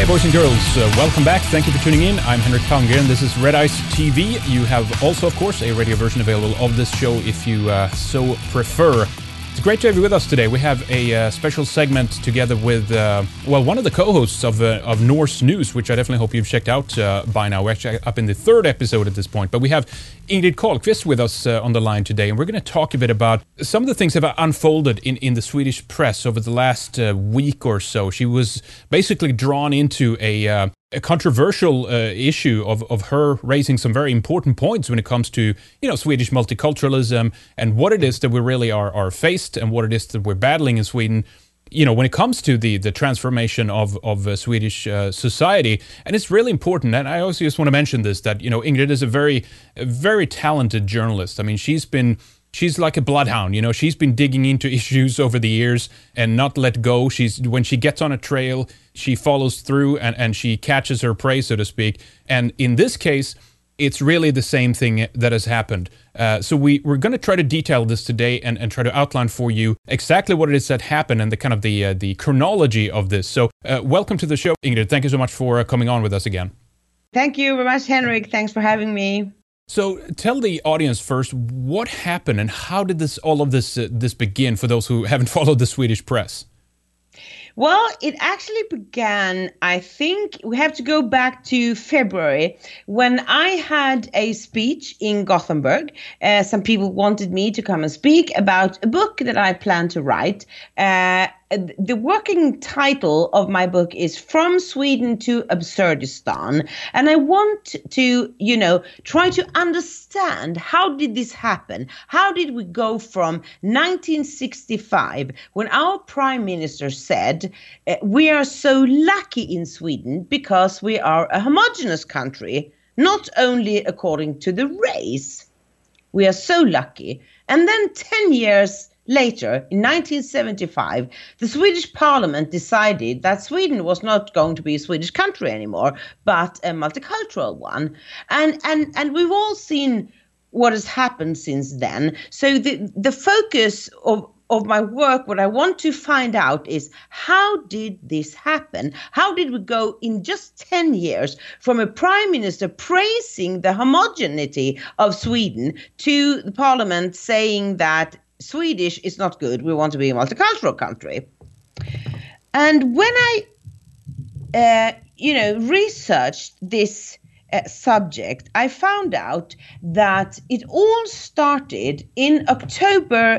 boys and girls, welcome back. Thank you for tuning in. I'm Henrik Palmgren. This is Red Ice TV. You have also, of course, a radio version available of this show if you so prefer. It's great to have you with us today. We have a special segment together with, one of the co-hosts of Norse News, which I definitely hope you've checked out by now. We're actually up in the third episode at this point, but we have Ingrid Carlqvist with us on the line today, and we're going to talk a bit about some of the things that have unfolded in the Swedish press over the last week or so. She was basically drawn into a controversial issue of her raising some very important points when it comes to, Swedish multiculturalism and what it is that we really are faced and what it is that we're battling in Sweden, when it comes to the transformation of Swedish society. And it's really important. And I also just want to mention this, that, Ingrid is a very, very talented journalist. I mean, she's like a bloodhound, she's been digging into issues over the years and not let go. When she gets on a trail, she follows through and she catches her prey, so to speak. And in this case, it's really the same thing that has happened. So we're going to try to detail this today and try to outline for you exactly what it is that happened and the kind of the chronology of this. So welcome to the show, Ingrid. Thank you so much for coming on with us again. Thank you very much, Henrik. Thanks for having me. So tell the audience first, what happened and how did all of this begin for those who haven't followed the Swedish press? Well, it actually began, I think we have to go back to February when I had a speech in Gothenburg. Some people wanted me to come and speak about a book that I plan to write. The working title of my book is From Sweden to Absurdistan. And I want to, try to understand, how did this happen? How did we go from 1965, when our prime minister said, we are so lucky in Sweden because we are a homogeneous country, not only according to the race. We are so lucky. And then 10 years later, in 1975, the Swedish parliament decided that Sweden was not going to be a Swedish country anymore, but a multicultural one. And we've all seen what has happened since then. So the focus of my work, what I want to find out is, how did this happen? How did we go in just 10 years from a prime minister praising the homogeneity of Sweden to the parliament saying that Swedish is not good, we want to be a multicultural country? And when I, researched this subject, I found out that it all started in October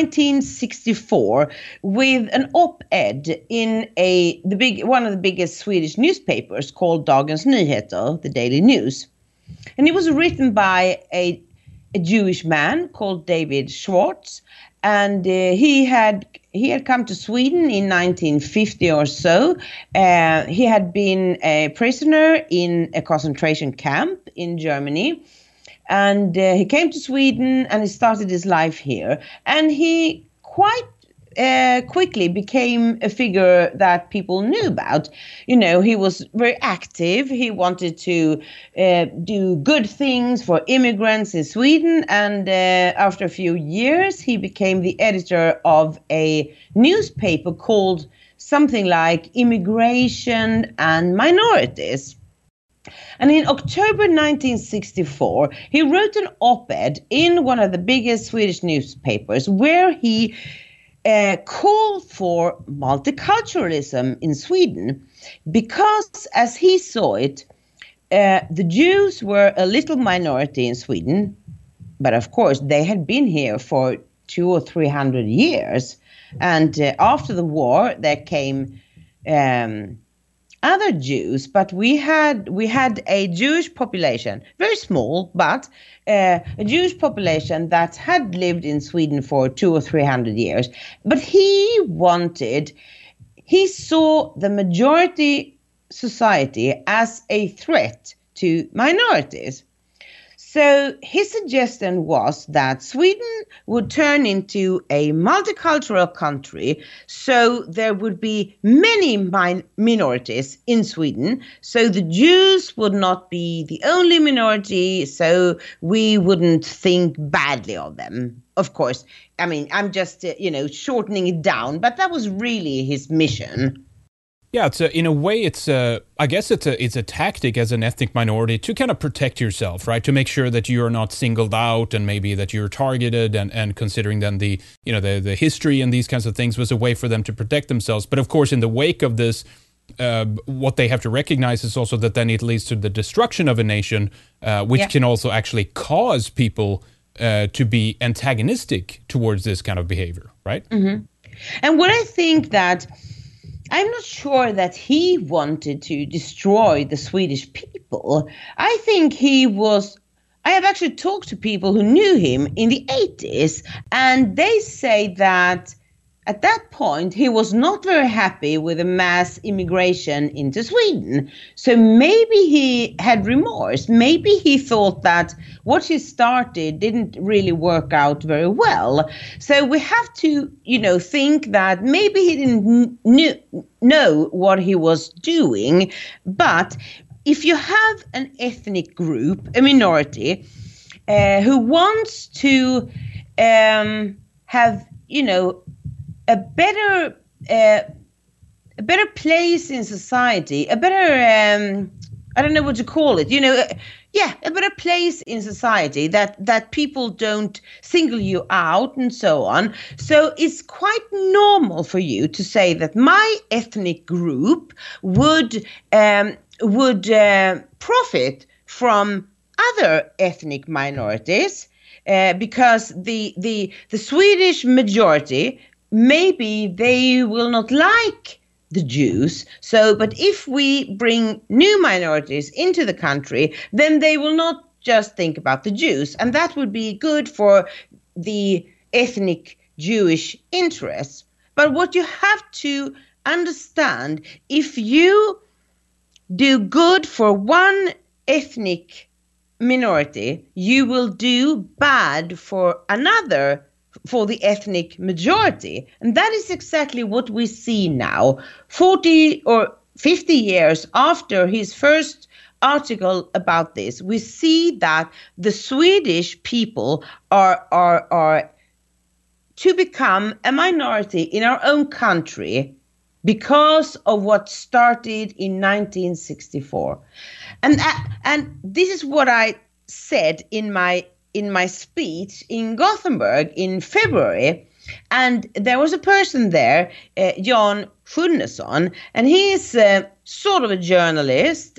1964 with an op-ed in one of the biggest Swedish newspapers called Dagens Nyheter, the Daily News. And it was written by a Jewish man called David Schwartz, and he had come to Sweden in 1950 or so. He had been a prisoner in a concentration camp in Germany, and he came to Sweden and he started his life here. And he quite quickly became a figure that people knew about. He was very active. He wanted to do good things for immigrants in Sweden. And after a few years, he became the editor of a newspaper called something like Immigration and Minorities. And in October 1964, he wrote an op-ed in one of the biggest Swedish newspapers where he call for multiculturalism in Sweden, because as he saw it, the Jews were a little minority in Sweden, but of course they had been here for 200 or 300 years. And after the war, there came other Jews, but we had a Jewish population, very small, but a Jewish population that had lived in Sweden for 200 or 300 years. But he saw the majority society as a threat to minorities. So his suggestion was that Sweden would turn into a multicultural country, so there would be many minorities in Sweden, so the Jews would not be the only minority, so we wouldn't think badly of them. Of course, I mean, I'm just, shortening it down, but that was really his mission. Yeah, in a way, I guess it's a tactic as an ethnic minority to kind of protect yourself, right? To make sure that you're not singled out and maybe that you're targeted, and considering then the history and these kinds of things was a way for them to protect themselves. But of course, in the wake of this, what they have to recognize is also that then it leads to the destruction of a nation, which can also actually cause people to be antagonistic towards this kind of behavior, right? Mm-hmm. And what I think that I'm not sure that he wanted to destroy the Swedish people. I think I have actually talked to people who knew him in the 80s, and they say that at that point, he was not very happy with the mass immigration into Sweden. So maybe he had remorse. Maybe he thought that what he started didn't really work out very well. So we have to, think that maybe he didn't know what he was doing. But if you have an ethnic group, a minority, who wants to have, a better place in society, a better I don't know what to call it, a better place in society that people don't single you out and so on. So it's quite normal for you to say that my ethnic group would profit from other ethnic minorities, because the Swedish majority, maybe they will not like the Jews. So, but if we bring new minorities into the country, then they will not just think about the Jews. And that would be good for the ethnic Jewish interests. But what you have to understand, if you do good for one ethnic minority, you will do bad for another, for the ethnic majority. And that is exactly what we see now. 40 or 50 years after his first article about this, we see that the Swedish people are to become a minority in our own country because of what started in 1964. And this is what I said in my speech in Gothenburg in February. And there was a person there, Jan Sjunnesson, and he is sort of a journalist,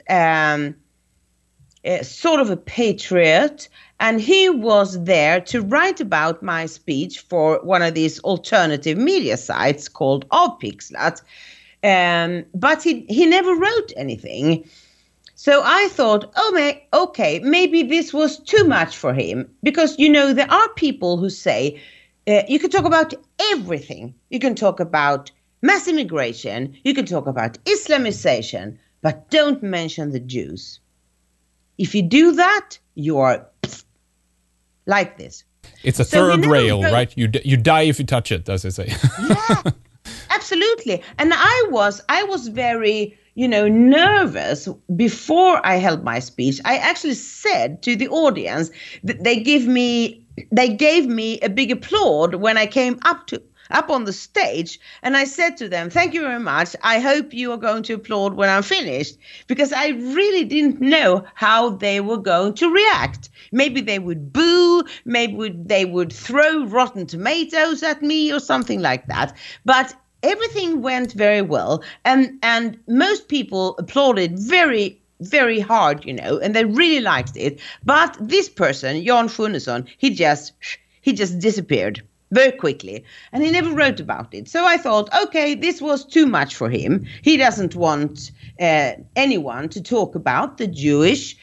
sort of a patriot, and he was there to write about my speech for one of these alternative media sites called Avpixlat, but he never wrote anything. So I thought, okay, maybe this was too much for him, because, there are people who say, you can talk about everything. You can talk about mass immigration. You can talk about Islamization, but don't mention the Jews. If you do that, you are like this. It's a third rail, right? You die if you touch it, as they say. Yeah, absolutely. And I was very, nervous before I held my speech. I actually said to the audience that they gave me a big applaud when I came up on the stage, and I said to them, "Thank you very much. I hope you are going to applaud when I'm finished," because I really didn't know how they were going to react. Maybe they would boo, maybe they would throw rotten tomatoes at me or something like that. But everything went very well, and most people applauded very, very hard, and they really liked it. But this person, Jan Sjunnesson, he just disappeared very quickly, and he never wrote about it. So I thought, okay, this was too much for him. He doesn't want anyone to talk about the Jewish,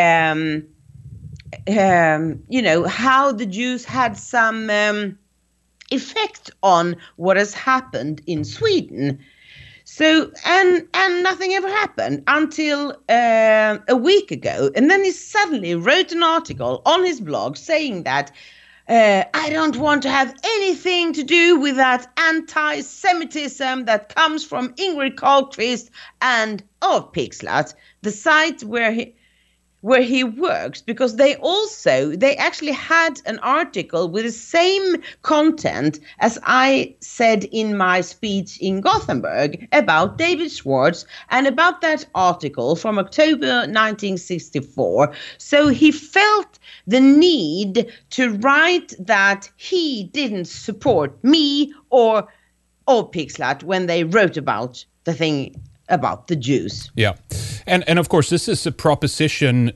how the Jews had some effect on what has happened in Sweden. So, and nothing ever happened until a week ago. And then he suddenly wrote an article on his blog saying that I don't want to have anything to do with that anti-Semitism that comes from Ingrid Carlqvist and Avpixlat, the site where where he works, because they actually had an article with the same content as I said in my speech in Gothenburg about David Schwartz and about that article from October 1964. So he felt the need to write that he didn't support me or Pixlat when they wrote about the thing about the Jews. Yeah. And of course, this is a proposition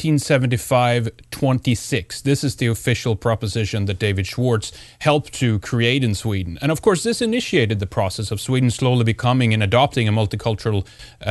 1975-26. This is the official proposition that David Schwartz helped to create in Sweden. And of course, this initiated the process of Sweden slowly becoming and adopting a multicultural,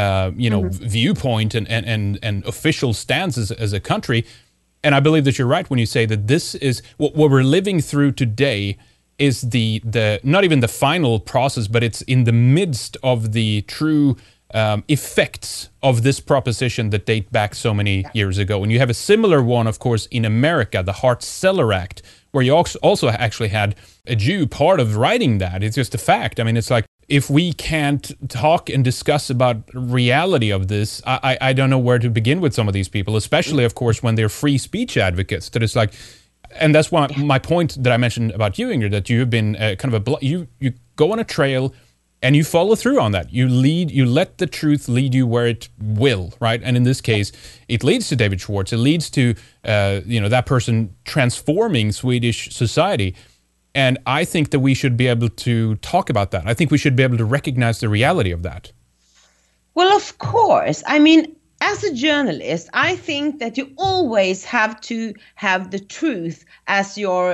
viewpoint and official stance as a country. And I believe that you're right when you say that this is what we're living through today is the not even the final process, but it's in the midst of the true effects of this proposition that date back so many years ago. And you have a similar one, of course, in America, the Hart-Celler Act, where you also actually had a Jew part of writing that. It's just a fact. I mean, it's like, if we can't talk and discuss about reality of this, I don't know where to begin with some of these people, especially, of course, when they're free speech advocates. That it's like, and that's why my point that I mentioned about you, Ingrid, that you've been you go on a trail and you follow through on that. You let the truth lead you where it will, right? And in this case, it leads to David Schwartz. It leads to that person transforming Swedish society. And I think that we should be able to talk about that. I think we should be able to recognize the reality of that. Well, of course. I mean, as a journalist, I think that you always have to have the truth as your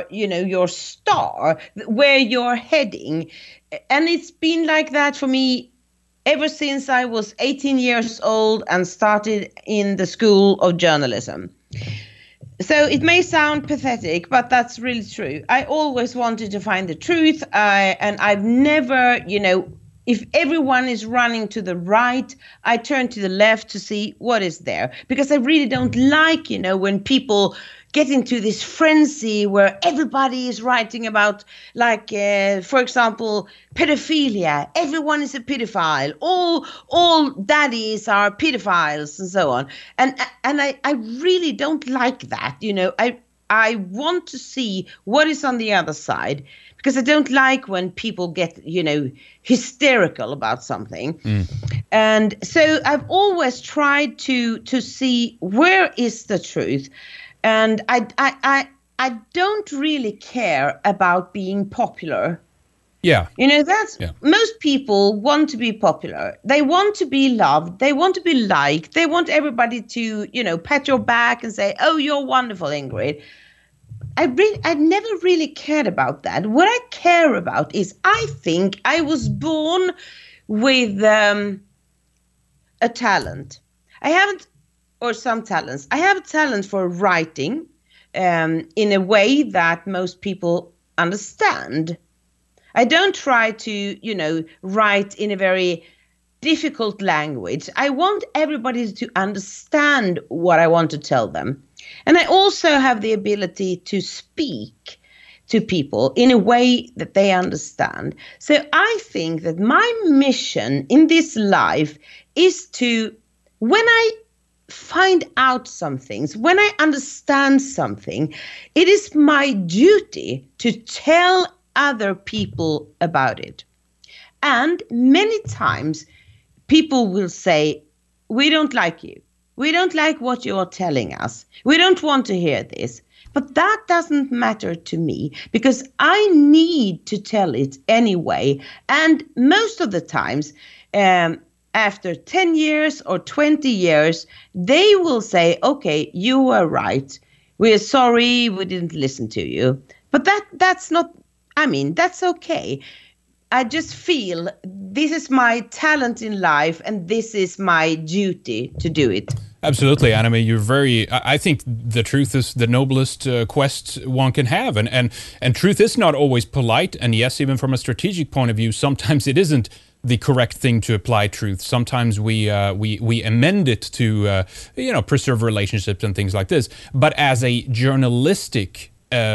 star, where you're heading. And it's been like that for me ever since I was 18 years old and started in the School of Journalism. So it may sound pathetic, but that's really true. I always wanted to find the truth, and I've never, if everyone is running to the right, I turn to the left to see what is there. Because I really don't like, when people get into this frenzy where everybody is writing about, like, for example, pedophilia. Everyone is a pedophile. All daddies are pedophiles and so on. And I really don't like that. I want to see what is on the other side, because I don't like when people get, hysterical about something. And so I've always tried to see where is the truth. And I don't really care about being popular. Yeah. Most people want to be popular. They want to be loved. They want to be liked. They want everybody to, pat your back and say, "Oh, you're wonderful, Ingrid." I've never really cared about that. What I care about is, I think I was born with a talent. Some talents. I have a talent for writing in a way that most people understand. I don't try to, write in a very difficult language. I want everybody to understand what I want to tell them. And I also have the ability to speak to people in a way that they understand. So I think that my mission in this life is to, when I find out some things, when I understand something, it is my duty to tell other people about it. And many times people will say, "We don't like you. We don't like what you're telling us. We don't want to hear this." But that doesn't matter to me, because I need to tell it anyway. And most of the times, after 10 years or 20 years, they will say, "Okay, you were right. We're sorry we didn't listen to you." But that's okay. I just feel this is my talent in life, and this is my duty to do it. Absolutely, and I mean, I think the truth is the noblest quest one can have, and truth is not always polite, and yes, even from a strategic point of view, sometimes it isn't the correct thing to apply truth. Sometimes we amend it to preserve relationships and things like this. But as a journalistic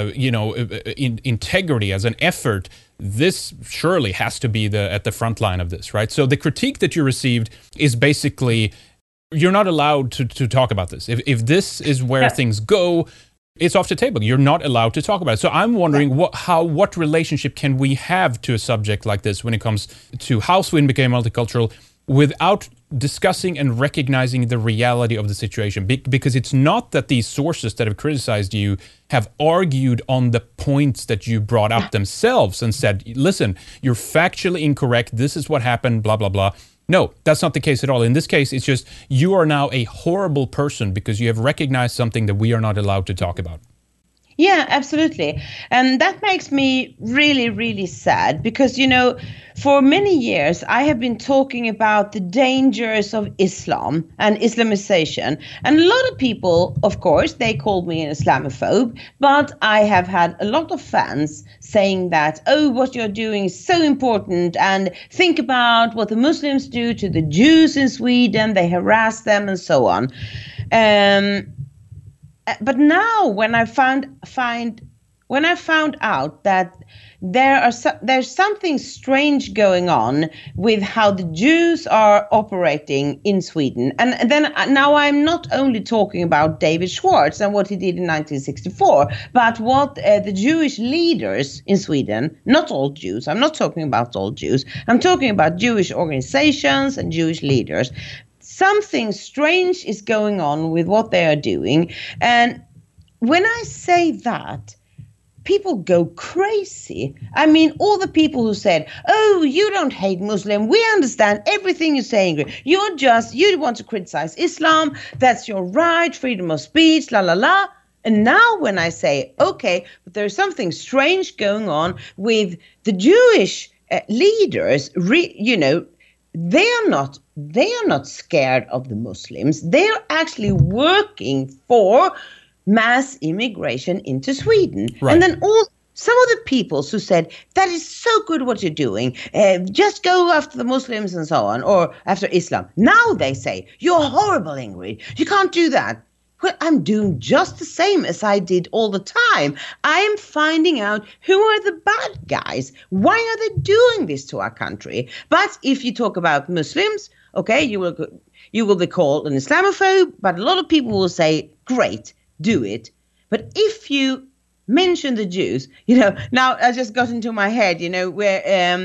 integrity, as an effort, this surely has to be at the front line of this, right? So the critique that you received is basically you're not allowed to talk about this. If this is where things go, it's off the table. You're not allowed to talk about it. So I'm wondering what relationship can we have to a subject like this when it comes to how Sweden became multicultural without discussing and recognizing the reality of the situation? Because it's not that these sources that have criticized you have argued on the points that you brought up themselves and said, listen, you're factually incorrect. This is what happened, blah, blah, blah. No, that's not the case at all. In this case, it's just you are now a horrible person because you have recognized something that we are not allowed to talk about. Yeah, absolutely. And that makes me really, really sad because, for many years, I have been talking about the dangers of Islam and Islamization. And a lot of people, of course, they called me an Islamophobe, but I have had a lot of fans saying that, oh, what you're doing is so important. And think about what the Muslims do to the Jews in Sweden. They harass them and so on. But now, when I found out that there's something strange going on with how the Jews are operating in Sweden, and then now I'm not only talking about David Schwartz and what he did in 1964, but what the Jewish leaders in Sweden, not all Jews, I'm not talking about all Jews, I'm talking about Jewish organizations and Jewish leaders. Something strange is going on with what they are doing. And when I say that, people go crazy. I mean, all the people who said, oh, you don't hate Muslim. We understand everything you're saying. You want to criticize Islam. That's your right. Freedom of speech, la, la, la. And now when I say, okay, but there's something strange going on with the Jewish leaders, they are not scared of the Muslims. They are actually working for mass immigration into Sweden. Right. And then some of the people who said, that is so good what you're doing, just go after the Muslims and so on, or after Islam. Now they say, you're horrible, Ingrid. You can't do that. Well, I'm doing just the same as I did all the time. I am finding out who are the bad guys. Why are they doing this to our country? But if you talk about Muslims, okay, you will be called an Islamophobe, but a lot of people will say, great, do it. But if you mention the Jews, now I just got into my head, where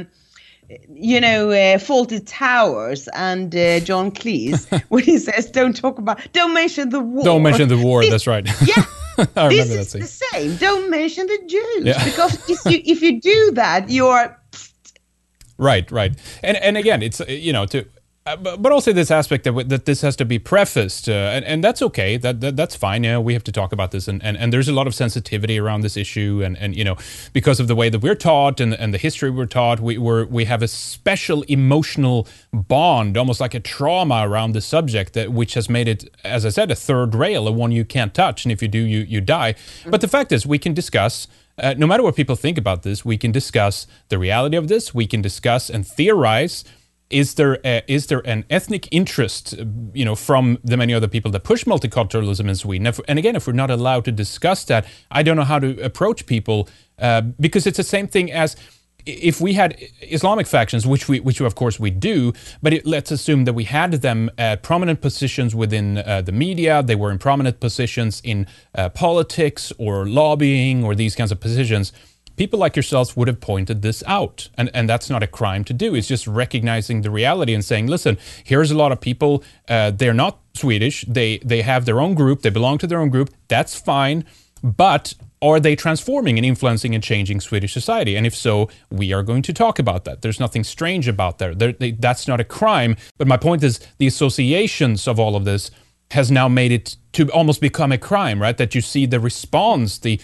Fawlty Towers and John Cleese, when he says, don't mention the war. Don't mention the war, that's right. Yeah, this is the same. Don't mention the Jews, because if you do that, you're... Right. And again, it's, but also this aspect that this has to be prefaced, and that's okay. That's fine. We have to talk about this, and there's a lot of sensitivity around this issue, and because of the way that we're taught and the history we're taught, we have a special emotional bond, almost like a trauma around the subject, which has made it, as I said, a third rail, a one you can't touch, and if you do, you die. Mm-hmm. But the fact is, we can discuss. No matter what people think about this, we can discuss the reality of this. We can discuss and theorize. Is there an ethnic interest, from the many other people that push multiculturalism in Sweden? And again, if we're not allowed to discuss that, I don't know how to approach people, because it's the same thing as if we had Islamic factions, which of course we do, but let's assume that we had them at prominent positions within the media. They were in prominent positions in politics or lobbying or these kinds of positions. People like yourselves would have pointed this out. And that's not a crime to do. It's just recognizing the reality and saying, listen, here's a lot of people. They're not Swedish. They have their own group. They belong to their own group. That's fine. But are they transforming and influencing and changing Swedish society? And if so, we are going to talk about that. There's nothing strange about that. That's not a crime. But my point is the associations of all of this has now made it to almost become a crime, right? That you see the response, the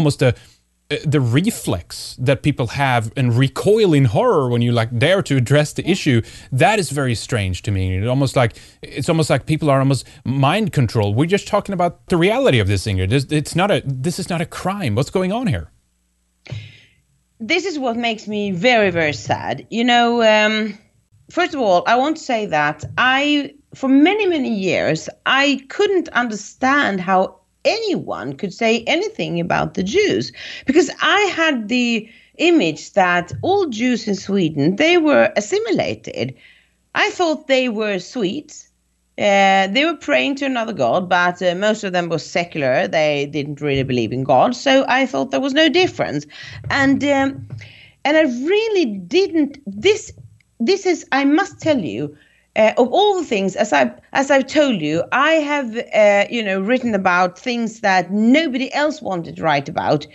reflex that people have and recoil in horror when you dare to address the issue. That is very strange to me. It's almost like people are almost mind controlled. We're just talking about the reality of this, Ingrid. This is not a crime. What's going on here? This is what makes me very, very sad. First of all, I want to say that for many, many years, I couldn't understand how anyone could say anything about the Jews, because I had the image that all Jews in Sweden, they were assimilated. I thought they were Swedes, They were praying to another god, but most of them were secular. They didn't really believe in God. So I thought there was no difference. And I really didn't. This is, I must tell you, of all the things, as I've told you, I have written about things that nobody else wanted to write about.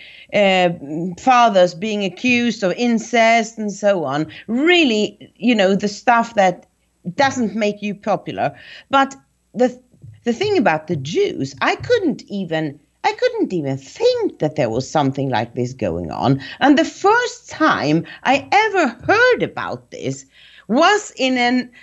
Fathers being accused of incest and so on. Really, the stuff that doesn't make you popular. But the thing about the Jews, I couldn't even think that there was something like this going on. And the first time I ever heard about this was in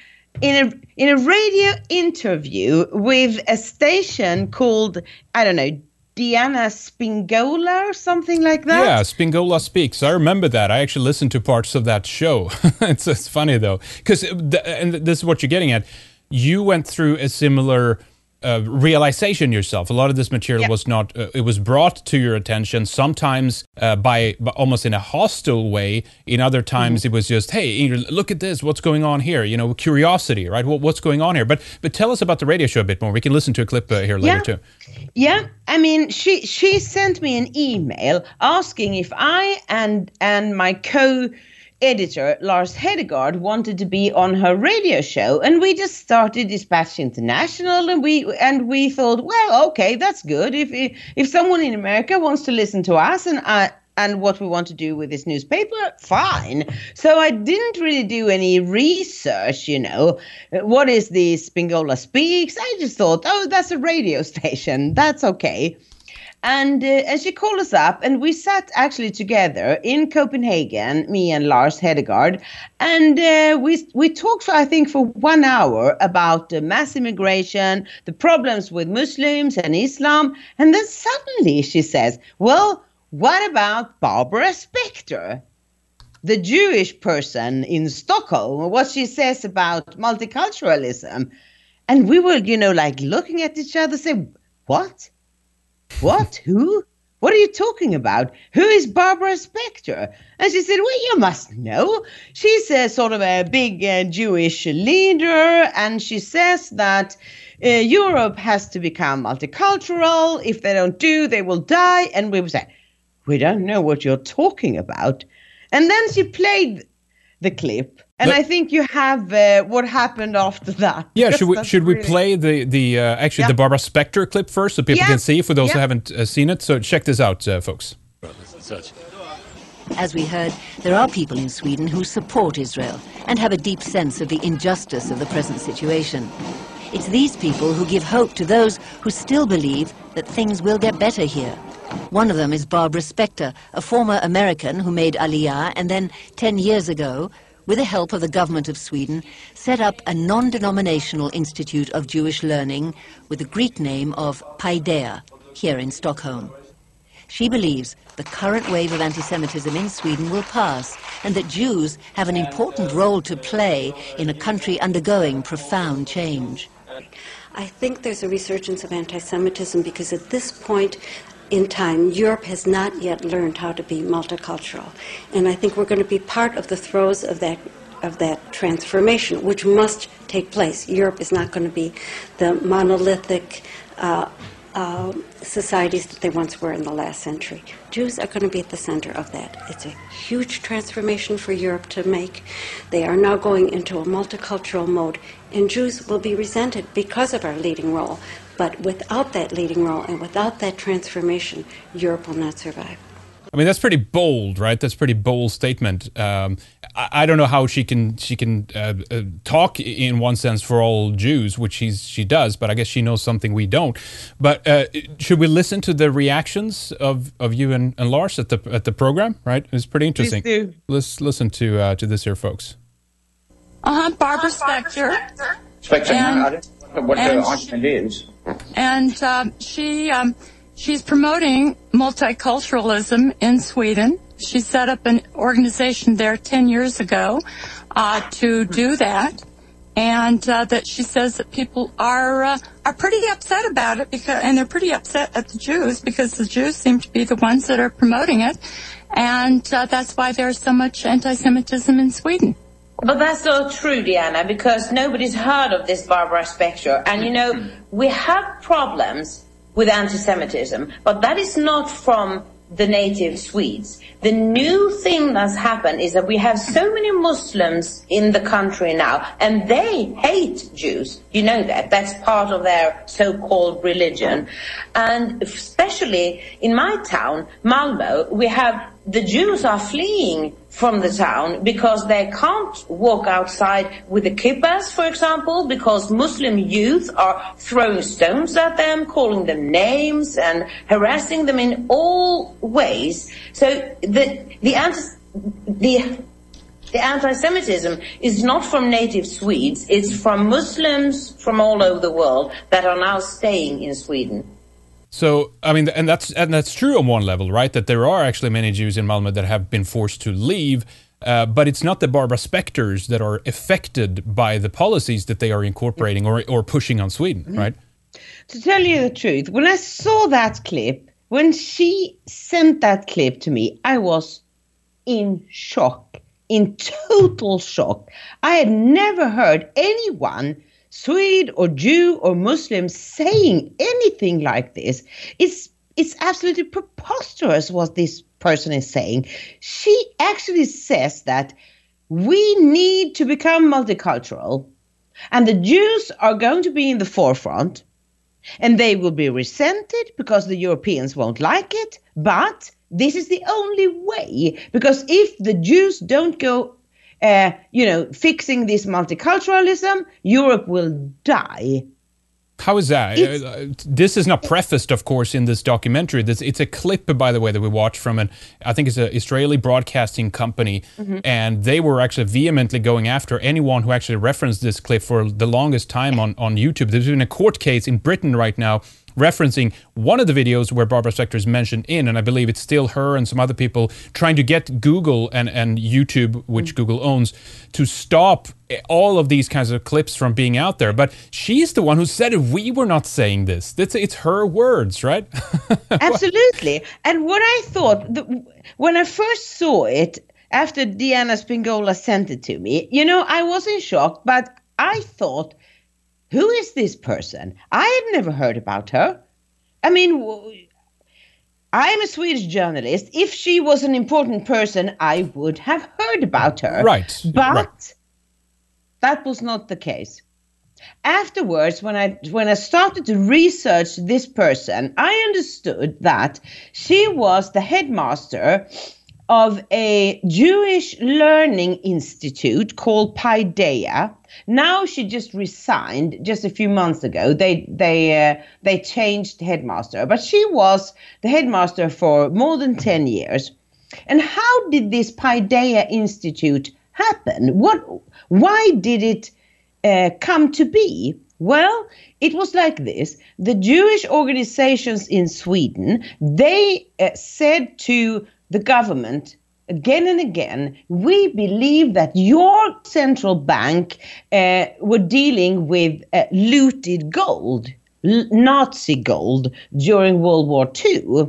a radio interview with a station called, I don't know, Diana Spingola or something like that. Yeah, Spingola Speaks. I remember that. I actually listened to parts of that show. It's funny, though, because, and this is what you're getting at, you went through a similar realization yourself. A lot of this material was not, it was brought to your attention, sometimes by almost in a hostile way. In other times, it was just, hey, look at this, what's going on here? Curiosity, right? What's going on here? But tell us about the radio show a bit more. We can listen to a clip here later, too. Yeah, I mean, she sent me an email asking if I and my co-editor, Lars Hedegaard, wanted to be on her radio show. And we just started Dispatch International, and we thought, well, okay, that's good. If someone in America wants to listen to us and what we want to do with this newspaper, fine. So I didn't really do any research, what is the Spingola Speaks? I just thought, oh, that's a radio station. That's okay. And she called us up, and we sat actually together in Copenhagen, me and Lars Hedegaard, and we talked for 1 hour about mass immigration, the problems with Muslims and Islam, and then suddenly she says, well, what about Barbara Specter, the Jewish person in Stockholm, what she says about multiculturalism? And we were, looking at each other, saying, what? What? Who? What are you talking about? Who is Barbara Specter? And she said, well, you must know. She's a sort of a big Jewish leader, and she says that Europe has to become multicultural. If they don't do, they will die. And we said, we don't know what you're talking about. And then she played the clip. And I think you have what happened after that. Yeah, should we play the Barbara Specter clip first so people can see, for those who haven't seen it? So check this out, folks. As we heard, there are people in Sweden who support Israel and have a deep sense of the injustice of the present situation. It's these people who give hope to those who still believe that things will get better here. One of them is Barbara Specter, a former American who made Aliyah and then 10 years ago, with the help of the government of Sweden, set up a non-denominational institute of Jewish learning with the Greek name of Paideia, here in Stockholm. She believes the current wave of anti-Semitism in Sweden will pass, and that Jews have an important role to play in a country undergoing profound change. I think there's a resurgence of anti-Semitism because at this point in time, Europe has not yet learned how to be multicultural. And I think we're going to be part of the throes of that transformation, which must take place. Europe is not going to be the monolithic societies that they once were in the last century. Jews are going to be at the center of that. It's a huge transformation for Europe to make. They are now going into a multicultural mode, and Jews will be resented because of our leading role. But without that leading role and without that transformation, Europe will not survive. I mean, that's pretty bold, right? That's a pretty bold statement. I don't know how she can talk in one sense for all Jews, which she does, but I guess she knows something we don't. But should we listen to the reactions of you and Lars at the program? Right, it's pretty interesting. Please do. Let's listen to this here, folks. Barbara Specter. Specter, I don't know what her argument is. And she's promoting multiculturalism in Sweden. She set up an organization there 10 years ago to do that, and that she says that people are pretty upset about it and they're pretty upset at the Jews because the Jews seem to be the ones that are promoting it, and that's why there's so much anti-Semitism in Sweden. But that's not true, Diana, because nobody's heard of this Barbara Spector. And, you know, we have problems with anti-Semitism, but that is not from the native Swedes. The new thing that's happened is that we have so many Muslims in the country now, and they hate Jews. You know that. That's part of their so-called religion. And especially in my town, Malmö, we have the Jews are fleeing from the town because they can't walk outside with the kippahs, for example, because Muslim youth are throwing stones at them, calling them names and harassing them in all ways. So the anti-Semitism is not from native Swedes, it's from Muslims from all over the world that are now staying in Sweden. So, I mean, and that's true on one level, right? That there are actually many Jews in Malmö that have been forced to leave, but it's not the Barbara Spectors that are affected by the policies that they are incorporating or pushing on Sweden, right? To tell you the truth, when I saw that clip, when she sent that clip to me, I was in shock, in total shock. I had never heard anyone, Swede or Jew or Muslim, saying anything like this. It's absolutely preposterous what this person is saying. She actually says that we need to become multicultural, and the Jews are going to be in the forefront, and they will be resented because the Europeans won't like it, but this is the only way, because if the Jews don't go fixing this multiculturalism, Europe will die. How is that? This is not prefaced, of course, in this documentary. It's a clip, by the way, that we watched from I think it's an Israeli broadcasting company, and they were actually vehemently going after anyone who actually referenced this clip for the longest time on YouTube. There's been a court case in Britain right now referencing one of the videos where Barbara Spector is mentioned in, and I believe it's still her and some other people trying to get Google and YouTube, which Google owns, to stop all of these kinds of clips from being out there. But she's the one who said it. We were not saying this. It's her words, right? Absolutely. And what I thought, when I first saw it, after Diana Spingola sent it to me, I was in shock, but I thought, who is this person? I had never heard about her. I mean, I am a Swedish journalist. If she was an important person, I would have heard about her. Right. But that was not the case. Afterwards, when I started to research this person, I understood that she was the headmaster of a Jewish learning institute called Paideia. Now she just resigned just a few months ago. They changed headmaster, but she was the headmaster for more than 10 years. And how did this Paideia Institute happen? Why did it come to be? Well, it was like this. The Jewish organizations in Sweden, they said to the government again and again, we believe that your central bank were dealing with looted gold, Nazi gold, during World War II.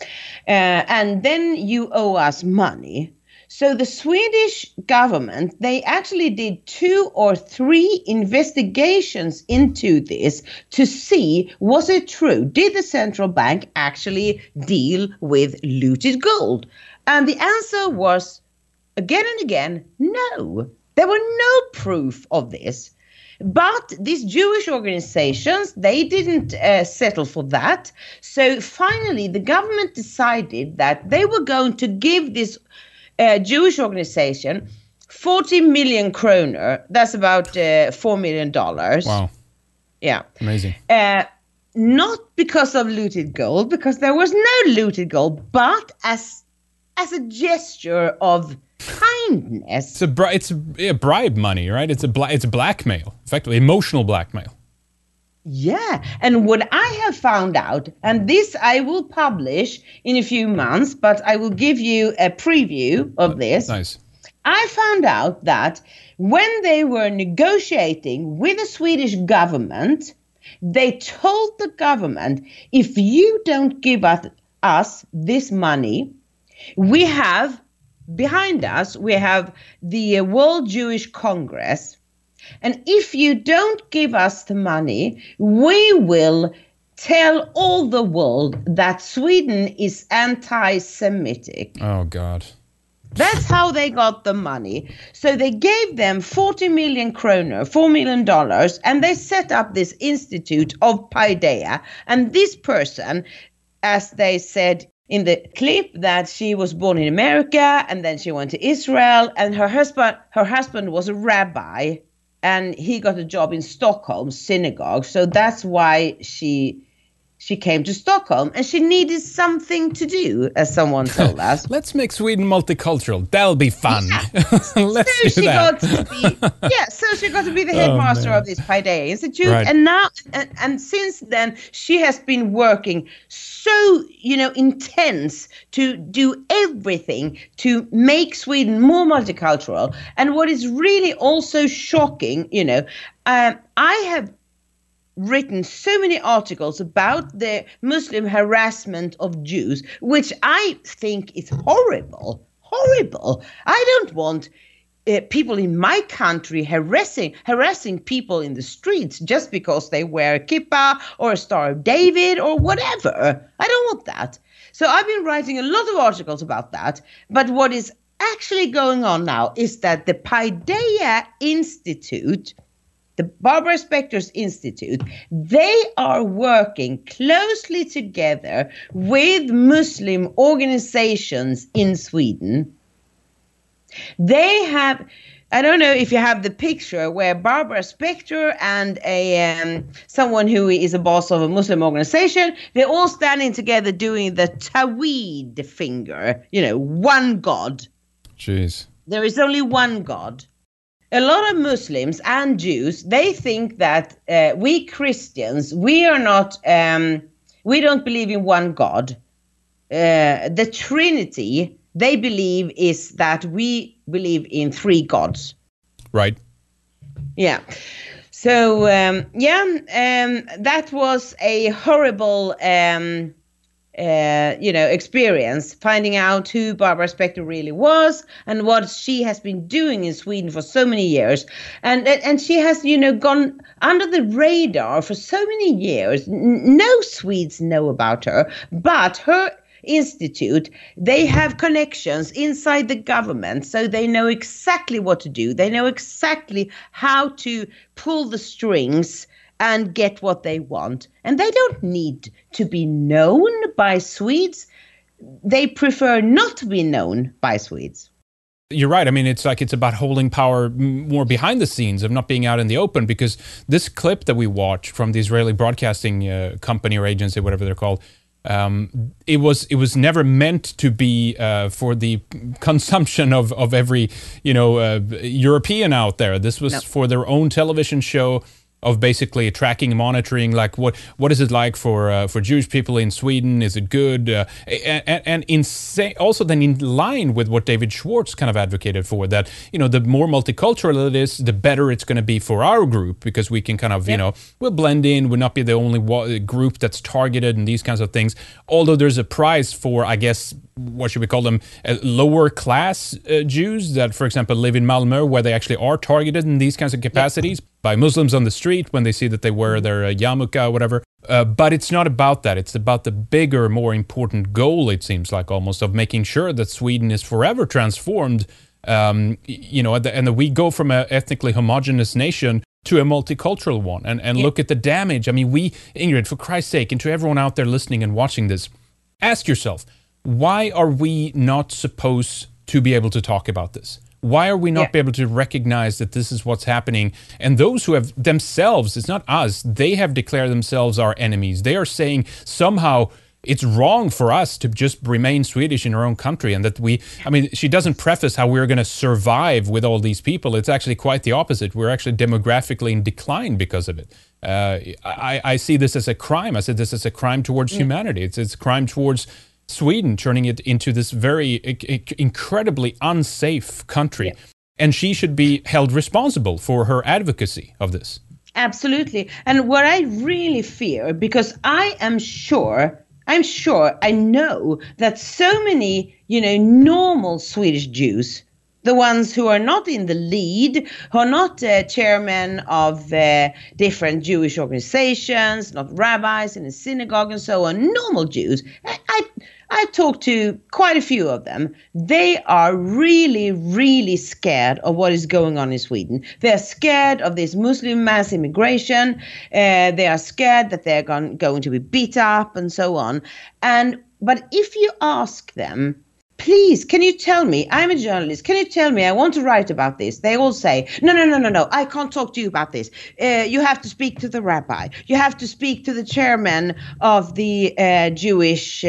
And then you owe us money. So the Swedish government, they actually did 2 or 3 investigations into this to see, was it true? Did the central bank actually deal with looted gold? And the answer was, again and again, no. There were no proof of this. But these Jewish organizations, they didn't settle for that. So finally, the government decided that they were going to give this Jewish organization 40 million kroner. That's about $4 million. Wow. Yeah. Amazing. Not because of looted gold, because there was no looted gold, but as a gesture of kindness. It's bribe money, right? It's blackmail, effectively emotional blackmail. Yeah, and what I have found out, and this I will publish in a few months, but I will give you a preview of this. Nice. I found out that when they were negotiating with the Swedish government, they told the government, if you don't give us this money, we have behind us, we have the World Jewish Congress. And if you don't give us the money, we will tell all the world that Sweden is anti-Semitic. Oh, God. That's how they got the money. So they gave them 40 million kroner, $4 million, and they set up this Institute of Paideia. And this person, as they said in the clip, that she was born in America and then she went to Israel, and her husband was a rabbi, and he got a job in Stockholm synagogue. So that's why she came to Stockholm, and she needed something to do, as someone told us. Let's make Sweden multicultural. That'll be fun. Yeah. Let's do that. So she got to be the headmaster of this Paideia Institute. Right. And now, and since then, she has been working so, intense to do everything to make Sweden more multicultural. And what is really also shocking, I have written so many articles about the Muslim harassment of Jews, which I think is horrible. I don't want people in my country harassing people in the streets just because they wear a kippah or a Star of David or whatever. I don't want that. So I've been writing a lot of articles about that. But what is actually going on now is that the Paideia Institute, the Barbara Spector's Institute, they are working closely together with Muslim organizations in Sweden. They have, I don't know if you have the picture where Barbara Spector and someone who is a boss of a Muslim organization, they're all standing together doing the Tawhid finger, one God. Jeez. There is only one God. A lot of Muslims and Jews, they think that we Christians, we are not, we don't believe in one God. The Trinity, they believe, is that we believe in three gods. Right. Yeah. So, that was a horrible experience, finding out who Barbara Spector really was and what she has been doing in Sweden for so many years. And she has, gone under the radar for so many years. No Swedes know about her, but her institute, they have connections inside the government, so they know exactly what to do. They know exactly how to pull the strings and get what they want. And they don't need to be known by Swedes. They prefer not to be known by Swedes. You're right. I mean, it's about holding power more behind the scenes, of not being out in the open, because this clip that we watched from the Israeli broadcasting company or agency, whatever they're called, it was never meant to be for the consumption of every European out there. This was for their own television show of basically tracking and monitoring, like what is it like for Jewish people in Sweden? Is it good? And also then in line with what David Schwartz kind of advocated for, that the more multicultural it is, the better it's going to be for our group, because we can kind of we'll blend in, we'll not be the only group that's targeted and these kinds of things. Although there's a prize for, I guess, what should we call them, lower class Jews that, for example, live in Malmö, where they actually are targeted in these kinds of capacities by Muslims on the street when they see that they wear their yarmulke or whatever. But it's not about that. It's about the bigger, more important goal, it seems like, almost, of making sure that Sweden is forever transformed, and that we go from an ethnically homogenous nation to a multicultural one. And look at the damage. I mean, Ingrid, for Christ's sake, and to everyone out there listening and watching this, ask yourself, why are we not supposed to be able to talk about this? Why are we not be able to recognize that this is what's happening? And those who have themselves, it's not us, they have declared themselves our enemies. They are saying somehow it's wrong for us to just remain Swedish in our own country, and that she doesn't preface how we're going to survive with all these people. It's actually quite the opposite. We're actually demographically in decline because of it. I see this as a crime. I see this as a crime towards humanity. It's a crime towards Sweden, turning it into this very incredibly unsafe country. Yeah. And she should be held responsible for her advocacy of this. Absolutely. And what I really fear, because I am sure I'm sure, I know that so many, normal Swedish Jews, the ones who are not in the lead, who are not chairmen of different Jewish organizations, not rabbis in a synagogue and so on, normal Jews. I talked to quite a few of them. They are really, really scared of what is going on in Sweden. They're scared of this Muslim mass immigration. They are scared that they're going to be beat up and so on. But if you ask them, please, can you tell me, I'm a journalist, can you tell me, I want to write about this? They all say, no, I can't talk to you about this. You have to speak to the rabbi. You have to speak to the chairman of the Jewish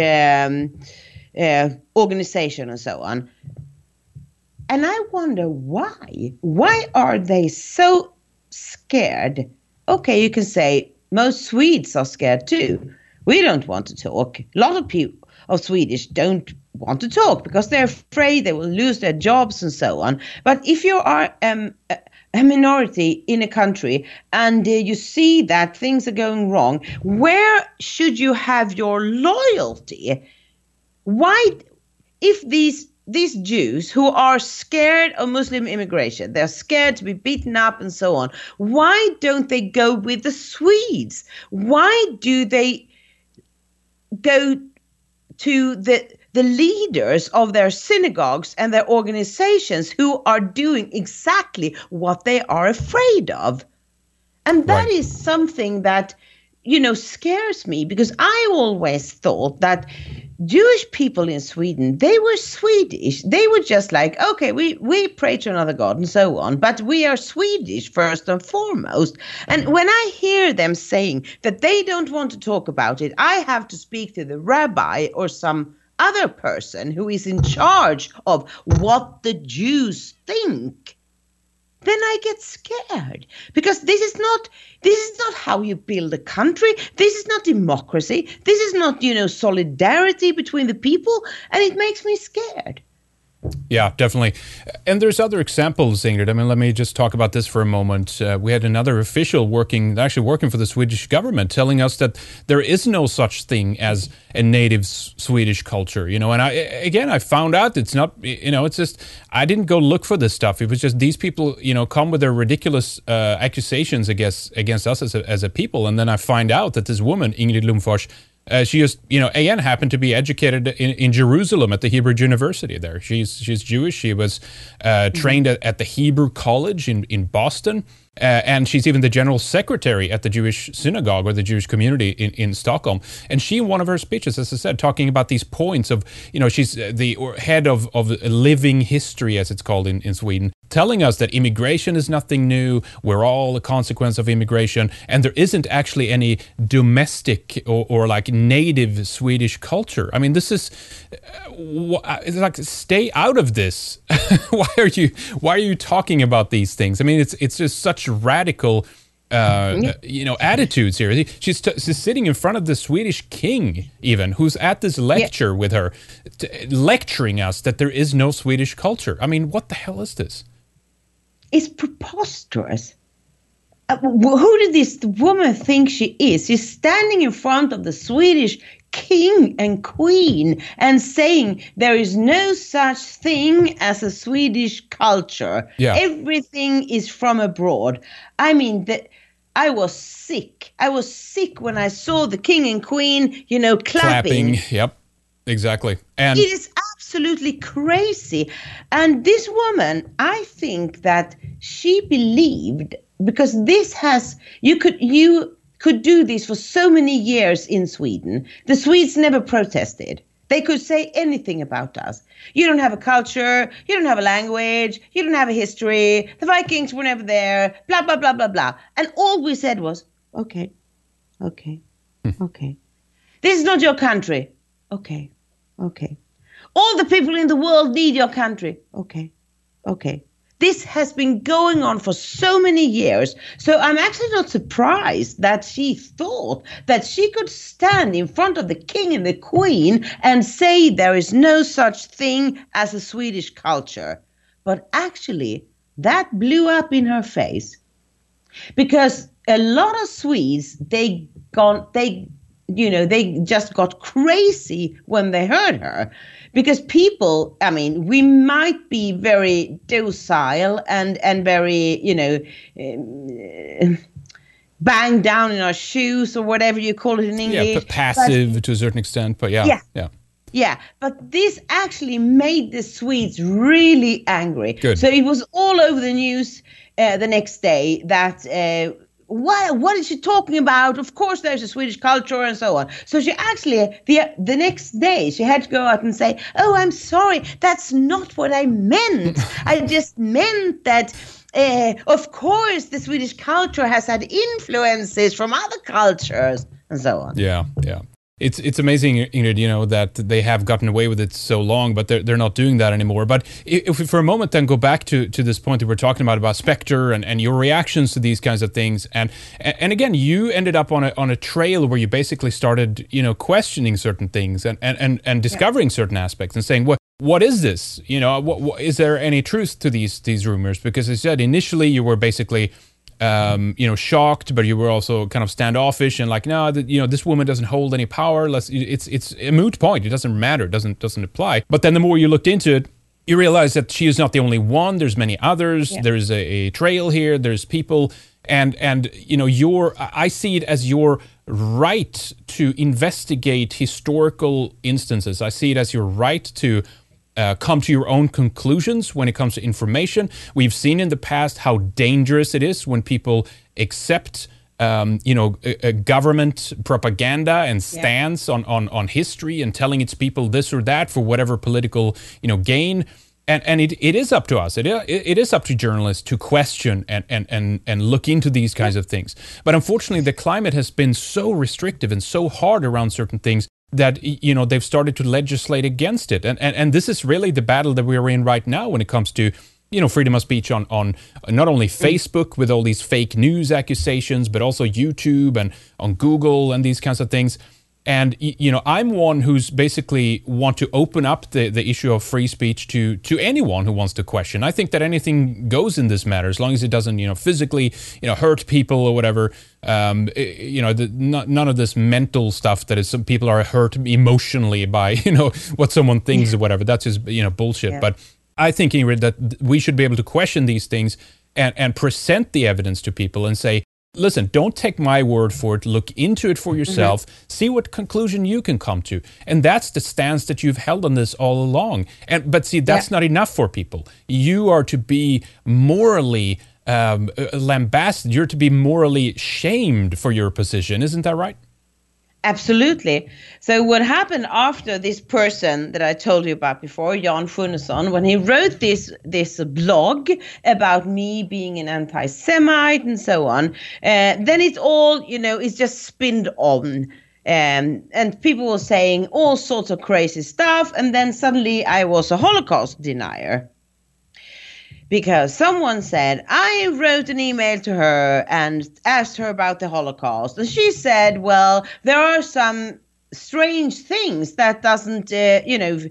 organization and so on. And I wonder why. Why are they so scared? Okay, you can say most Swedes are scared too. We don't want to talk. A lot of people of Swedish don't want to talk because they're afraid they will lose their jobs and so on. But if you are a minority in a country and you see that things are going wrong, where should you have your loyalty? Why, if these Jews who are scared of Muslim immigration, they're scared to be beaten up and so on, why don't they go with the Swedes? Why do they go to the leaders of their synagogues and their organizations who are doing exactly what they are afraid of? And that is something that, scares me, because I always thought that Jewish people in Sweden, they were Swedish. They were just like, okay, we pray to another God and so on, but we are Swedish first and foremost. And when I hear them saying that they don't want to talk about it, I have to speak to the rabbi or some other person who is in charge of what the Jews think, then I get scared, because this is not how you build a country. This is not democracy. This is not, solidarity between the people, and it makes me scared. Yeah, definitely. And there's other examples, Ingrid. I mean, let me just talk about this for a moment. We had another official working for the Swedish government telling us that there is no such thing as a native Swedish culture, and I found out it's not, it's just, I didn't go look for this stuff. It was just these people, come with their ridiculous accusations against us as a people. And then I find out that this woman, Ingrid Lomfors, she just, again, happened to be educated in Jerusalem at the Hebrew University there. She's Jewish. She was trained at the Hebrew College in Boston. And she's even the general secretary at the Jewish synagogue or the Jewish community in Stockholm. And she, in one of her speeches, as I said, talking about these points of, she's the head of living history, as it's called in Sweden, telling us that immigration is nothing new. We're all a consequence of immigration. And there isn't actually any domestic or like native Swedish culture. I mean, this is, it's like, stay out of this. Why are you talking about these things? I mean, it's just such radical, attitudes here. She's sitting in front of the Swedish king, even, who's at this lecture with her, lecturing us that there is no Swedish culture. I mean, what the hell is this? It's preposterous. Who did this woman think she is? She's standing in front of the Swedish king and queen and saying there is no such thing as a Swedish culture. Yeah. Everything is from abroad. I mean, I was sick. I was sick when I saw the king and queen, clapping. Yep, exactly. And it is absolutely crazy. And this woman, I think that she believed, because you could do this for so many years in Sweden. The Swedes never protested. They could say anything about us. You don't have a culture, you don't have a language, you don't have a history, the Vikings were never there, blah, blah, blah, blah, blah. And all we said was, okay. This is not your country. Okay. All the people in the world need your country. Okay. This has been going on for so many years. So I'm actually not surprised that she thought that she could stand in front of the king and the queen and say there is no such thing as a Swedish culture. But actually, that blew up in her face. Because a lot of Swedes, they they just got crazy when they heard her. Because people, I mean, we might be very docile and very, bang down in our shoes or whatever you call it in English. Yeah, passive to a certain extent, but yeah. Yeah, but this actually made the Swedes really angry. Good. So it was all over the news the next day that what is she talking about? Of course there's a Swedish culture and so on. So she actually, the next day, she had to go out and say, oh, I'm sorry, that's not what I meant. I just meant that, of course, the Swedish culture has had influences from other cultures and so on. Yeah. It's amazing, Ingrid, that they have gotten away with it so long, but they're not doing that anymore. But if we for a moment then go back to this point that we're talking about Spectre and your reactions to these kinds of things, and again, you ended up on a trail where you basically started, questioning certain things and discovering certain aspects and saying, what is this? What is there any truth to these rumors? Because as you said, initially you were basically shocked, but you were also kind of standoffish and like, no, this woman doesn't hold any power. It's a moot point. It doesn't matter. It doesn't apply. But then the more you looked into it, you realize that she is not the only one. There's many others. Yeah. There's a trail here. There's people, and I see it as your right to investigate historical instances. I see it as your right to come to your own conclusions when it comes to information. We've seen in the past how dangerous it is when people accept, a government propaganda and stance on history and telling its people this or that for whatever political, gain. And it is up to us. It is up to journalists to question and look into these kinds of things. But unfortunately, the climate has been so restrictive and so hard around certain things that they've started to legislate against it, and this is really the battle that we're in right now when it comes to freedom of speech on not only Facebook with all these fake news accusations, but also YouTube and on Google and these kinds of things. And I'm one who's basically want to open up the issue of free speech to anyone who wants to question. I think that anything goes in this matter as long as it doesn't physically hurt people or whatever. None of this mental stuff that is some people are hurt emotionally by what someone thinks or whatever. That's just bullshit. Yeah. But I think, Ingrid, that we should be able to question these things and present the evidence to people and say, listen, don't take my word for it. Look into it for yourself. See what conclusion you can come to. And that's the stance that you've held on this all along. But see, that's not enough for people. You are to be morally lambasted. You're to be morally shamed for your position. Isn't that right? Absolutely. So what happened after this person that I told you about before, Jan Funnesson, when he wrote this blog about me being an anti-Semite and so on, then it's all, it's just spinned on. And people were saying all sorts of crazy stuff. And then suddenly I was a Holocaust denier. Because someone said, I wrote an email to her and asked her about the Holocaust. And she said, well, there are some strange things that doesn't, fit.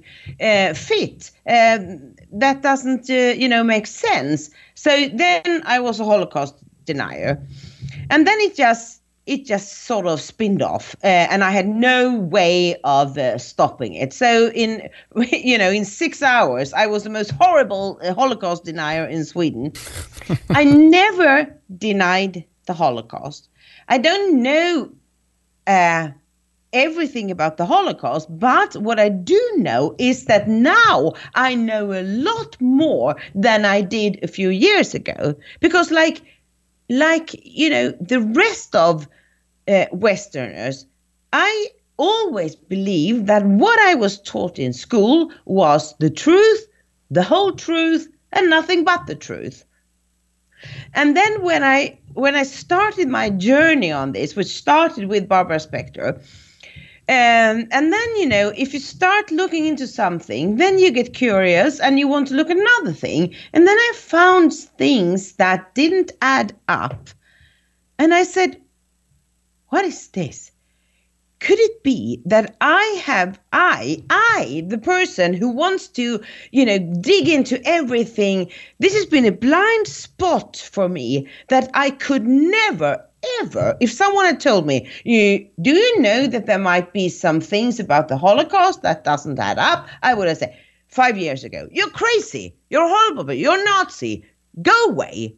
That doesn't, make sense. So then I was a Holocaust denier. And then it just sort of spinned off, and I had no way of stopping it. So in 6 hours, I was the most horrible Holocaust denier in Sweden. I never denied the Holocaust. I don't know everything about the Holocaust, but what I do know is that now I know a lot more than I did a few years ago, because like the rest of Westerners, I always believed that what I was taught in school was the truth, the whole truth, and nothing but the truth. And then when I started my journey on this, which started with Barbara Spectre, and then, if you start looking into something, then you get curious and you want to look at another thing. And then I found things that didn't add up. And I said, what is this? Could it be that I, the person who wants to, dig into everything, this has been a blind spot for me that I could never, ever, if someone had told me, do you know that there might be some things about the Holocaust that doesn't add up? I would have said 5 years ago, you're crazy, you're horrible, you're Nazi, go away.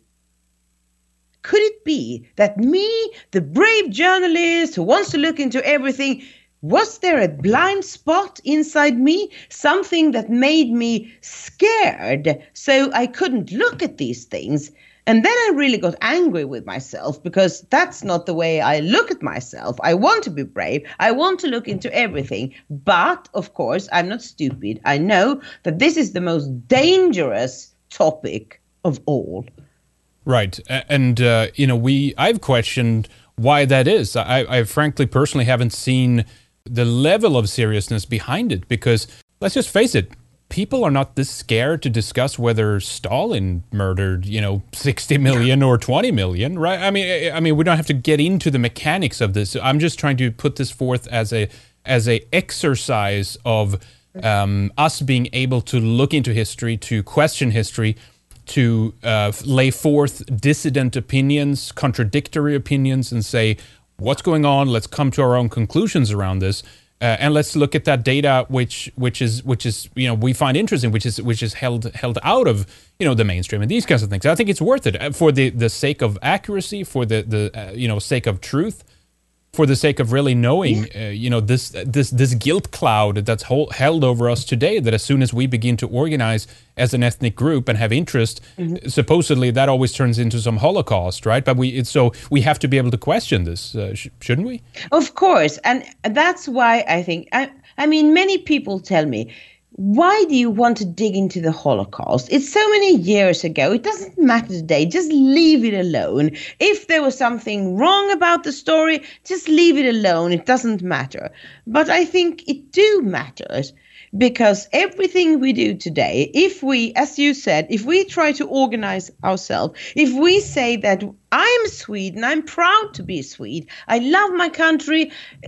Could it be that me, the brave journalist who wants to look into everything, was there a blind spot inside me? Something that made me scared so I couldn't look at these things? And then I really got angry with myself because that's not the way I look at myself. I want to be brave. I want to look into everything. But, of course, I'm not stupid. I know that this is the most dangerous topic of all. Right. And, I've questioned why that is. I frankly, personally haven't seen the level of seriousness behind it because, let's just face it, people are not this scared to discuss whether Stalin murdered, 60 million or 20 million, right? I mean, we don't have to get into the mechanics of this. I'm just trying to put this forth as a exercise of us being able to look into history, to question history, to lay forth dissident opinions, contradictory opinions, and say, what's going on? Let's come to our own conclusions around this. And let's look at that data, which is we find interesting, which is held out of the mainstream and these kinds of things. I think it's worth it for the sake of accuracy, for the sake of truth, for the sake of really knowing this guilt cloud that's held over us today. That as soon as we begin to organize as an ethnic group and have interest, supposedly that always turns into some Holocaust, right? But we have to be able to question this, shouldn't we? Of course, and that's why I think I mean many people tell me, why do you want to dig into the Holocaust? It's so many years ago. It doesn't matter today. Just leave it alone. If there was something wrong about the story, just leave it alone. It doesn't matter. But I think it do matters because everything we do today, if we, as you said, if we try to organize ourselves, if we say that I'm Sweden, I'm proud to be Swede, I love my country,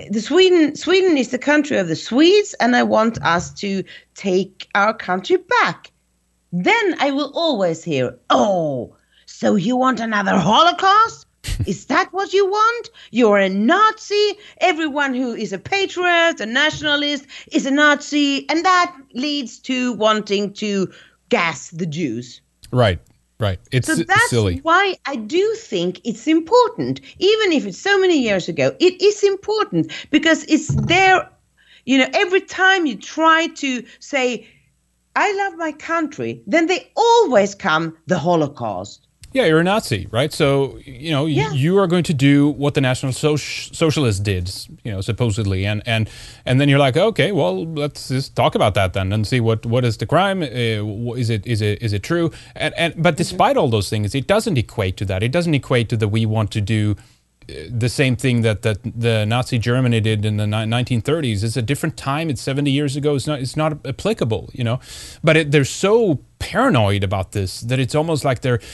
Sweden is the country of the Swedes, and I want us to take our country back, then I will always hear, oh, so you want another Holocaust? Is that what you want? You're a Nazi. Everyone who is a patriot, a nationalist, is a Nazi. And that leads to wanting to gas the Jews. Right. It's so that's silly. Why I do think it's important. Even if it's so many years ago, it is important because it's there. Every time you try to say, I love my country, then they always come the Holocaust. Yeah, you're a Nazi, right? So, you are going to do what the National Socialists did, supposedly. And then you're like, okay, well, let's just talk about that then and see what is the crime? Is it true? But despite all those things, it doesn't equate to that. It doesn't equate to that we want to do the same thing that the Nazi Germany did in the 1930s. It's a different time. It's 70 years ago. It's not applicable, But they're so paranoid about this that it's almost like they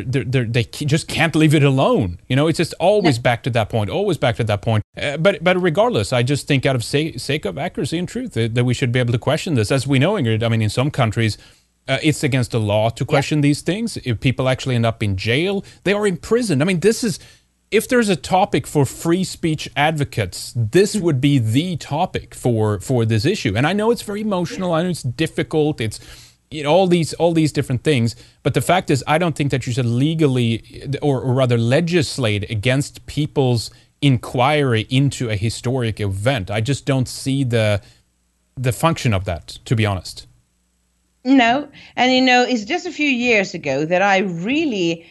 just can't leave it alone. It's just always back to that point. Always back to that point. But regardless, I just think out of sake of accuracy and truth that we should be able to question this. As we know, Ingrid, I mean, in some countries, it's against the law to question these things. If people actually end up in jail, they are imprisoned. I mean, this is. If there's a topic for free speech advocates, this would be the topic for this issue. And I know it's very emotional. I know it's difficult. It's all these different things. But the fact is, I don't think that you should legally or rather legislate against people's inquiry into a historic event. I just don't see the function of that, to be honest. No, and it's just a few years ago that I really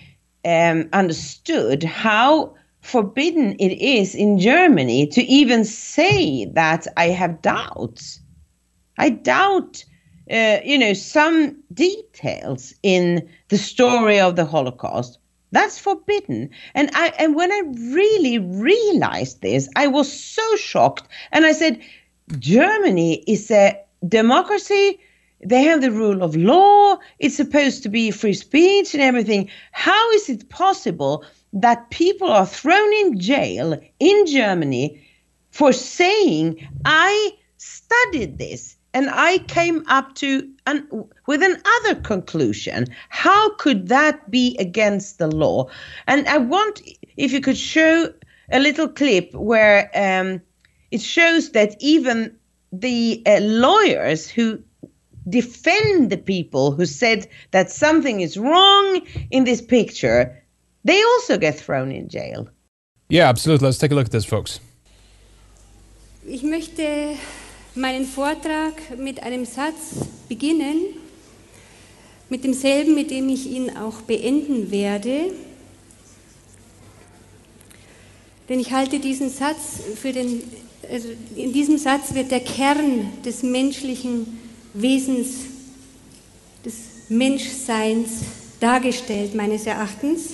understood how forbidden it is in Germany to even say that I have doubts. I doubt, some details in the story of the Holocaust. That's forbidden. And when I really realized this, I was so shocked. And I said, Germany is a democracy. They have the rule of law. It's supposed to be free speech and everything. How is it possible that people are thrown in jail in Germany for saying, I studied this And I came up with another conclusion. How could that be against the law? And I want, if you could show a little clip where it shows that even the lawyers who defend the people who said that something is wrong in this picture, they also get thrown in jail. Yeah, absolutely. Let's take a look at this, folks. Ich möchte meinen Vortrag mit einem Satz beginnen, mit demselben, mit dem ich ihn auch beenden werde. Denn ich halte diesen Satz in diesem Satz wird der Kern des menschlichen Wesens, des Menschseins dargestellt, meines Erachtens.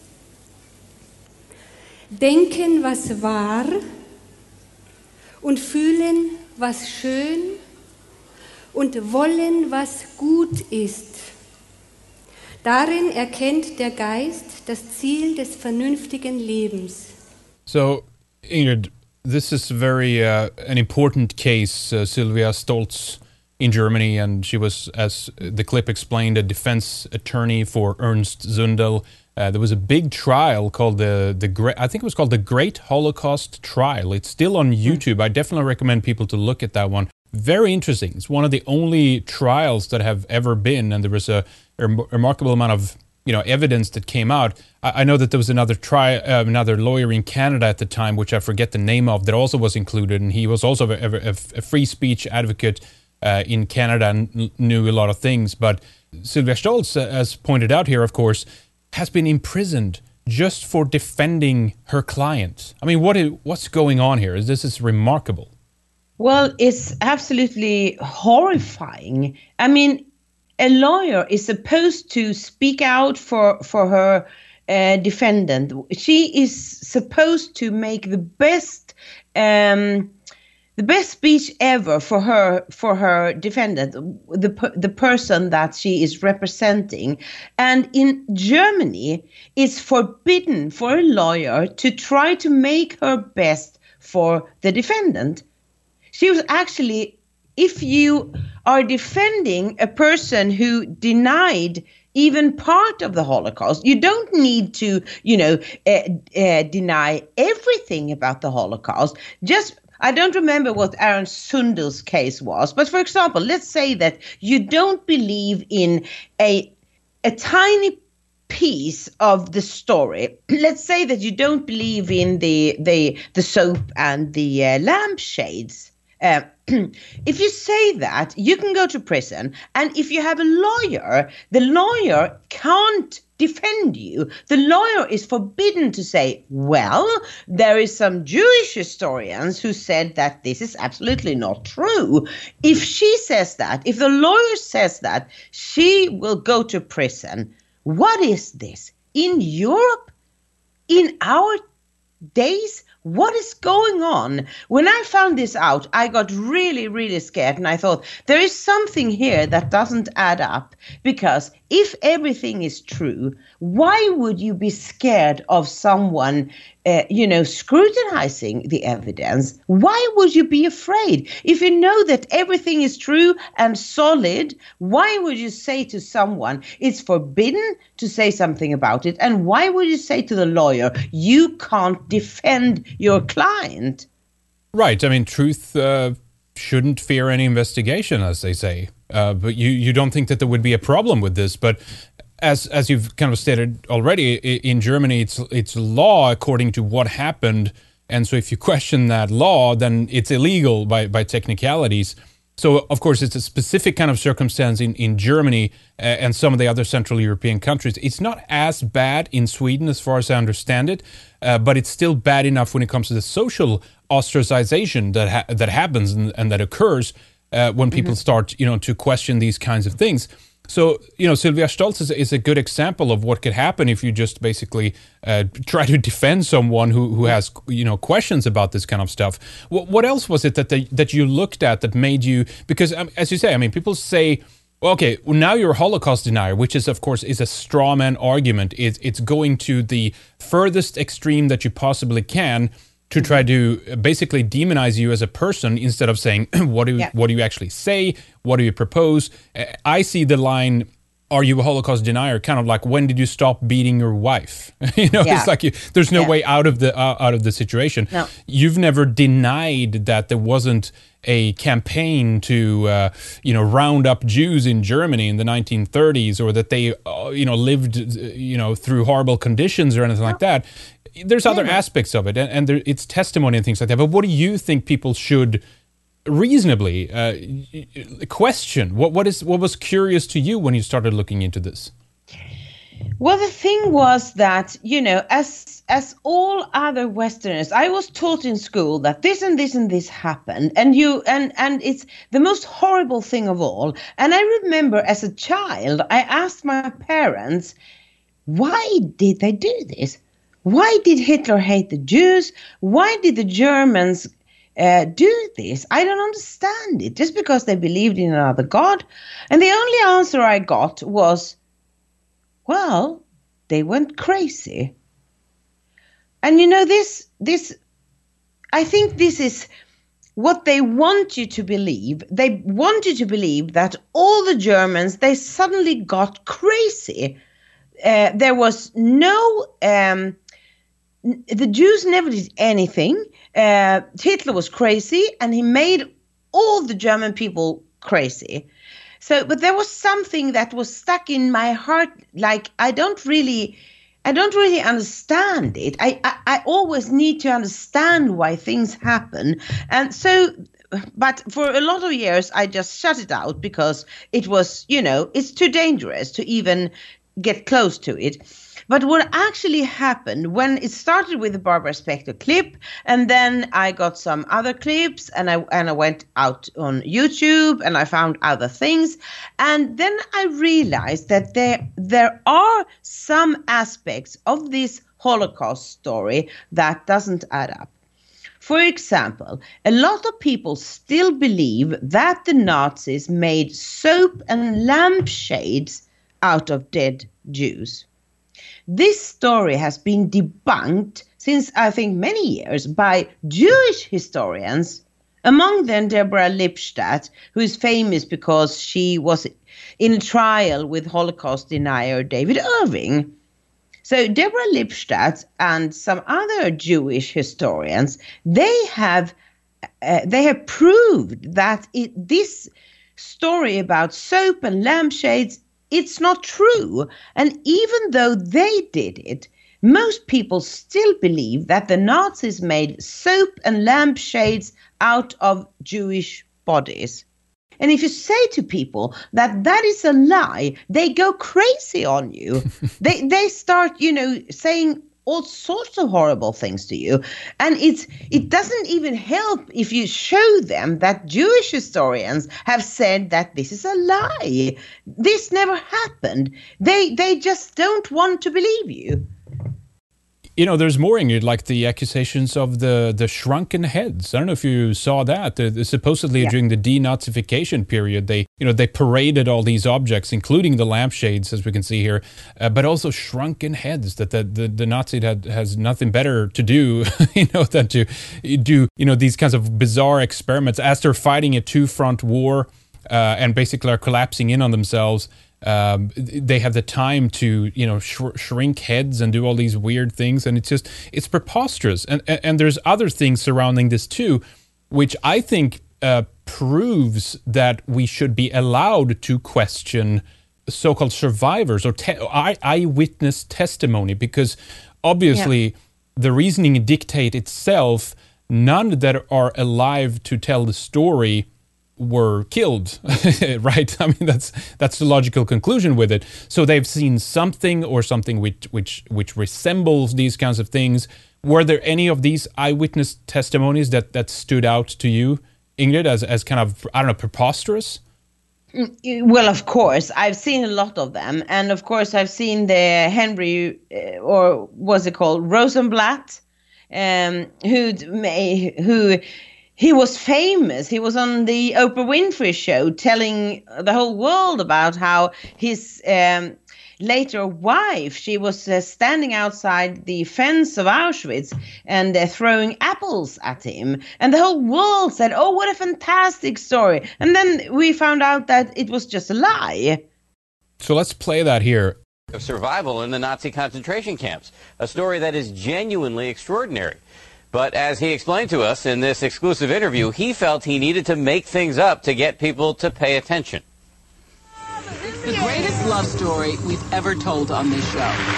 Denken, was wahr, und fühlen, was schön, und wollen, was gut ist. Darin erkennt der Geist das Ziel des vernünftigen Lebens. So, Ingrid, this is very an important case, Sylvia Stoltz in Germany, and she was, as the clip explained, a defense attorney for Ernst Zundel. There was a big trial called I think it was called the Great Holocaust Trial. It's still on YouTube. I definitely recommend people to look at that one. Very interesting. It's one of the only trials that have ever been, and there was a remarkable amount of evidence that came out. I know that there was another lawyer in Canada at the time, which I forget the name of, that also was included, and he was also a free speech advocate in Canada and knew a lot of things. But Sylvia Stoltz, as pointed out here, of course, has been imprisoned just for defending her client. I mean, what's going on here? This is remarkable. Well, it's absolutely horrifying. I mean, a lawyer is supposed to speak out for her defendant. She is supposed to make the best speech ever for her defendant, the person that she is representing. And in Germany, it's forbidden for a lawyer to try to make her best for the defendant. She was actually, if you are defending a person who denied even part of the Holocaust, you don't need to, deny everything about the Holocaust. I don't remember what Ernst Zundel's case was, but for example, let's say that you don't believe in a tiny piece of the story. Let's say that you don't believe in the soap and the lampshades. If you say that, you can go to prison. And if you have a lawyer, the lawyer can't defend you. The lawyer is forbidden to say, well, there is some Jewish historians who said that this is absolutely not true. If she says that, if the lawyer says that, she will go to prison. What is this? In Europe? In our days? What is going on? When I found this out, I got really, really scared, and I thought there is something here that doesn't add up, because if everything is true, why would you be scared of someone, scrutinizing the evidence? Why would you be afraid? If you know that everything is true and solid, why would you say to someone it's forbidden to say something about it? And why would you say to the lawyer, you can't defend your client? Right. I mean, truth shouldn't fear any investigation, as they say. But you don't think that there would be a problem with this. But as you've kind of stated already, in Germany, it's law according to what happened. And so if you question that law, then it's illegal by technicalities. So, of course, it's a specific kind of circumstance in Germany and some of the other Central European countries. It's not as bad in Sweden, as far as I understand it, but it's still bad enough when it comes to the social ostracization that happens and that occurs when people start, to question these kinds of things. So, Sylvia Stoltz is a good example of what could happen if you just basically try to defend someone who has, questions about this kind of stuff. What else was it that you looked at that made you, because as you say, I mean, people say, well, okay, well, now you're a Holocaust denier, which is, of course, is a straw man argument. It's going to the furthest extreme that you possibly can. to try to basically demonize you as a person instead of saying, what do you actually say? What do you propose? I see the line, are you a Holocaust denier? Kind of like, when did you stop beating your wife? It's like there's no way out of the situation. No. You've never denied that there wasn't a campaign to round up Jews in Germany in the 1930s, or that they lived through horrible conditions or anything like that. There's other aspects of it, and it's testimony and things like that. But what do you think people should reasonably question? What was curious to you when you started looking into this? Well, the thing was that, as all other Westerners, I was taught in school that this and this and this happened, and it's the most horrible thing of all. And I remember as a child, I asked my parents, why did they do this? Why did Hitler hate the Jews? Why did the Germans do this? I don't understand it. Just because they believed in another God? And the only answer I got was, well, they went crazy. And this, I think this is what they want you to believe. They want you to believe that all the Germans, they suddenly got crazy. There was no, the Jews never did anything. Hitler was crazy, and he made all the German people crazy. So, but there was something that was stuck in my heart. Like, I don't really understand it. I always need to understand why things happen. And so, but for a lot of years, I just shut it out because it was, it's too dangerous to even get close to it. But what actually happened when it started with the Barbara Spector clip, and then I got some other clips, and I went out on YouTube and I found other things, and then I realized that there are some aspects of this Holocaust story that doesn't add up. For example, a lot of people still believe that the Nazis made soap and lampshades out of dead Jews. This story has been debunked since, I think, many years by Jewish historians, among them Deborah Lipstadt, who is famous because she was in a trial with Holocaust denier David Irving. So Deborah Lipstadt and some other Jewish historians, they have proved that this story about soap and lampshades, it's not true. And even though they did it, most people still believe that the Nazis made soap and lampshades out of Jewish bodies. And if you say to people that is a lie, they go crazy on you. They start, saying all sorts of horrible things to you. And it doesn't even help if you show them that Jewish historians have said that this is a lie. This never happened. They just don't want to believe you. There's more, Ingrid, like the accusations of the shrunken heads. I don't know if you saw that. Supposedly during the denazification period, they paraded all these objects, including the lampshades, as we can see here, but also shrunken heads. That the Nazi has nothing better to do, than to do these kinds of bizarre experiments as they're fighting a two-front war and basically are collapsing in on themselves. They have the time to shrink heads and do all these weird things, and it's preposterous. And there's other things surrounding this too, which I think proves that we should be allowed to question so-called survivors or eyewitness testimony, because obviously the reasoning dictate itself. None that are alive to tell the story were killed, right? I mean, that's the logical conclusion with it. So they've seen something or something which resembles these kinds of things. Were there any of these eyewitness testimonies that stood out to you, Ingrid, as kind of, I don't know, preposterous? Well, of course, I've seen a lot of them. And of course, I've seen the Henry, or what's it called, Rosenblatt, who he was famous. He was on the Oprah Winfrey Show telling the whole world about how his later wife, she was standing outside the fence of Auschwitz and throwing apples at him. And the whole world said, oh, what a fantastic story. And then we found out that it was just a lie. So let's play that here. Of survival in the Nazi concentration camps, a story that is genuinely extraordinary. But as he explained to us in this exclusive interview, he felt he needed to make things up to get people to pay attention. It's the greatest love story we've ever told on this show.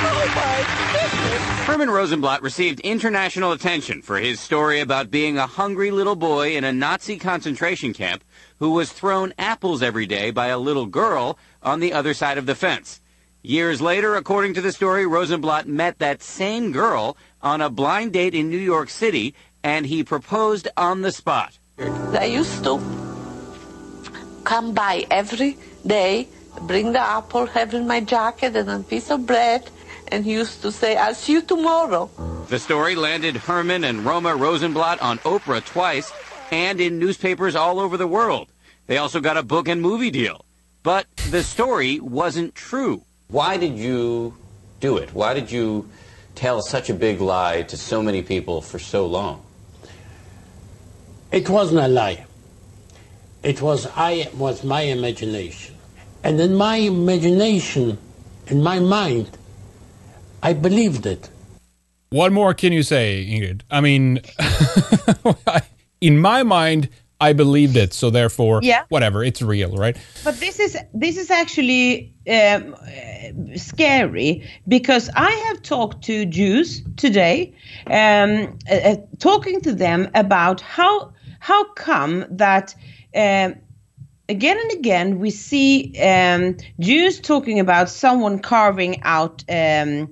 Herman Rosenblatt received international attention for his story about being a hungry little boy in a Nazi concentration camp who was thrown apples every day by a little girl on the other side of the fence. Years later, according to the story, Rosenblatt met that same girl on a blind date in New York City, and he proposed on the spot. I used to come by every day, bring the apple, have in my jacket and a piece of bread, and he used to say, I'll see you tomorrow. The story landed Herman and Roma Rosenblatt on Oprah twice and in newspapers all over the world. They also got a book and movie deal. But the story wasn't true. Why did you do it? Why did you tell such a big lie to so many people for so long? It wasn't a lie. It was my imagination. And in my imagination, in my mind, I believed it. What more can you say, Ingrid? I mean, in my mind, I believed it, so therefore, whatever, it's real, right? But this is actually scary, because I have talked to Jews today, talking to them about how come that again and again we see Jews talking about someone carving out, the